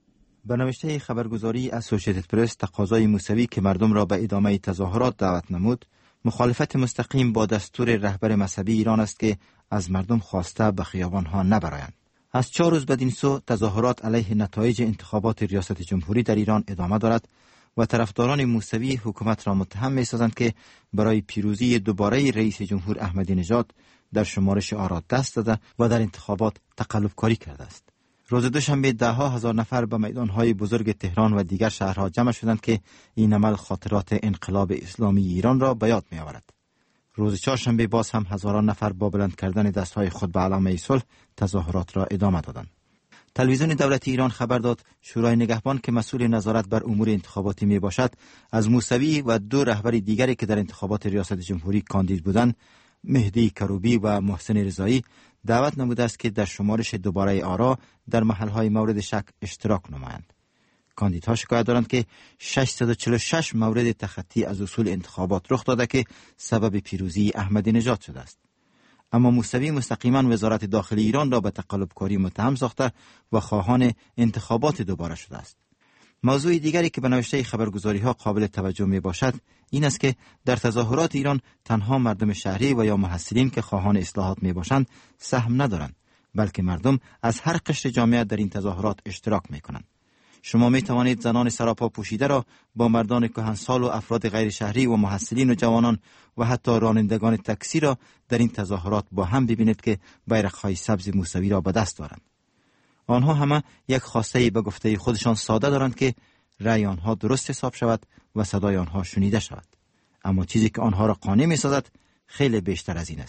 به نوشته خبرگزاری اسوسییتد پرس تقاضای موسوی که مردم را به ادامه تظاهرات دعوت نمود مخالفت مستقیم با دستور رهبر مذهبی ایران است که از مردم خواسته به خیابان‌ها نبرایند. از چهار روز بدین سو تظاهرات علیه نتایج انتخابات ریاست جمهوری در ایران ادامه دارد و طرفداران موسوی حکومت را متهم می‌سازند که برای پیروزی دوباره رئیس جمهور احمدی نژاد در شمارش آرا دست داده و در انتخابات تقلب کاری کرده است. روز دوشنبه ده ها هزار نفر به میدان‌های بزرگ تهران و دیگر شهرها جمع شدند که این عمل خاطرات انقلاب اسلامی ایران را به یاد می‌آورد. روز چهارشنبه باز هم هزاران نفر با بلند کردن دستهای خود به علامه صلح تظاهرات را ادامه دادند. تلویزیون دولتی ایران خبر داد شورای نگهبان که مسئول نظارت بر امور انتخاباتی می باشد از موسوی و دو رهبر دیگری که در انتخابات ریاست جمهوری کاندید بودند، مهدی کروبی و محسن رضایی، دعوت نموده است که در شمارش دوباره آرا در محل‌های مورد شک اشتراک نمایند. کاندیدها شکایت دارند که ششصد و چهل و شش مورد تخطی از اصول انتخابات رخ داده که سبب پیروزی احمدی نژاد شده است. اما موسوی مستقیما وزارت داخلی ایران را به تقلب کاری متهم ساخته و خواهان انتخابات دوباره شده است. موضوع دیگری که به نوشته خبرگزاری ها قابل توجه می باشد این است که در تظاهرات ایران تنها مردم شهری و یا محصلین که خواهان اصلاحات می باشند سهم ندارند، بلکه مردم از هر قشر جامعه در این تظاهرات اشتراک می کنند. شما می توانید زنان سراپا پوشیده را با مردان کهنسال و افراد غیر شهری و محصلین و جوانان و حتی رانندگان تاکسی را در این تظاهرات با هم ببینید که بیرق‌های سبز موسوی را به دست دارند. آنها همه یک خواسته به گفته خودشان ساده دارند که رأی آنها درست حساب شود و صدای آنها شنیده شود. اما چیزی که آنها را قانع می سازد خیلی بیشتر از این است.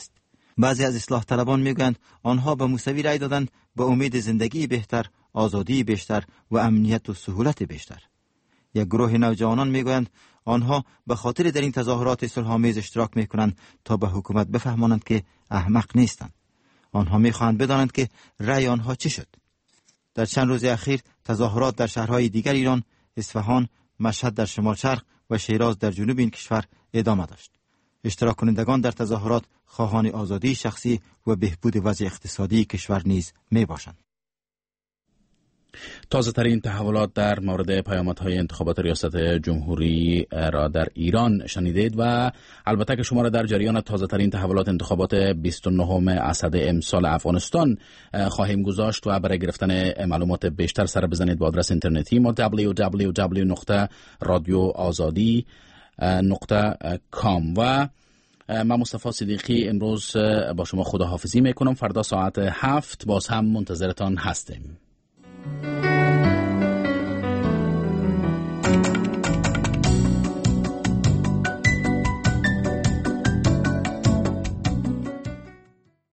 بعضی از اصلاح طلبان میگویند آنها به موسوی رأی دادند به امید زندگی بهتر، آزادی بیشتر و امنیت و سهولت بیشتر. یک گروه نوجوانان میگویند آنها به خاطر در این تظاهرات صلح‌آمیز اشتراک میکنند تا به حکومت بفهمانند که احمق نیستند. آنها میخواهند بدانند که رأی آنها چی شد. در چند روز اخیر تظاهرات در شهرهای دیگر ایران، اصفهان، مشهد در شمال شرق و شیراز در جنوب این کشور ادامه داشت. اشتراک کنندگان در تظاهرات خواهان آزادی شخصی و بهبود وضع اقتصادی کشور نیز می باشند. تازه ترین تحولات در مورد پیامدهای انتخابات ریاست جمهوری را در ایران شنیدید و البته که شما را در جریان تازه ترین تحولات انتخابات بیست و نهم اسد امسال افغانستان خواهیم گذاشت و برای گرفتن معلومات بیشتر سر بزنید با آدرس اینترنتی ما دبلیو دبلیو دبلیو نقطه رادیو آزادی نقطه کام. و من مصطفی صدیقی امروز با شما خداحافظی میکنم. فردا ساعت هفت باز هم منتظرتان هستیم.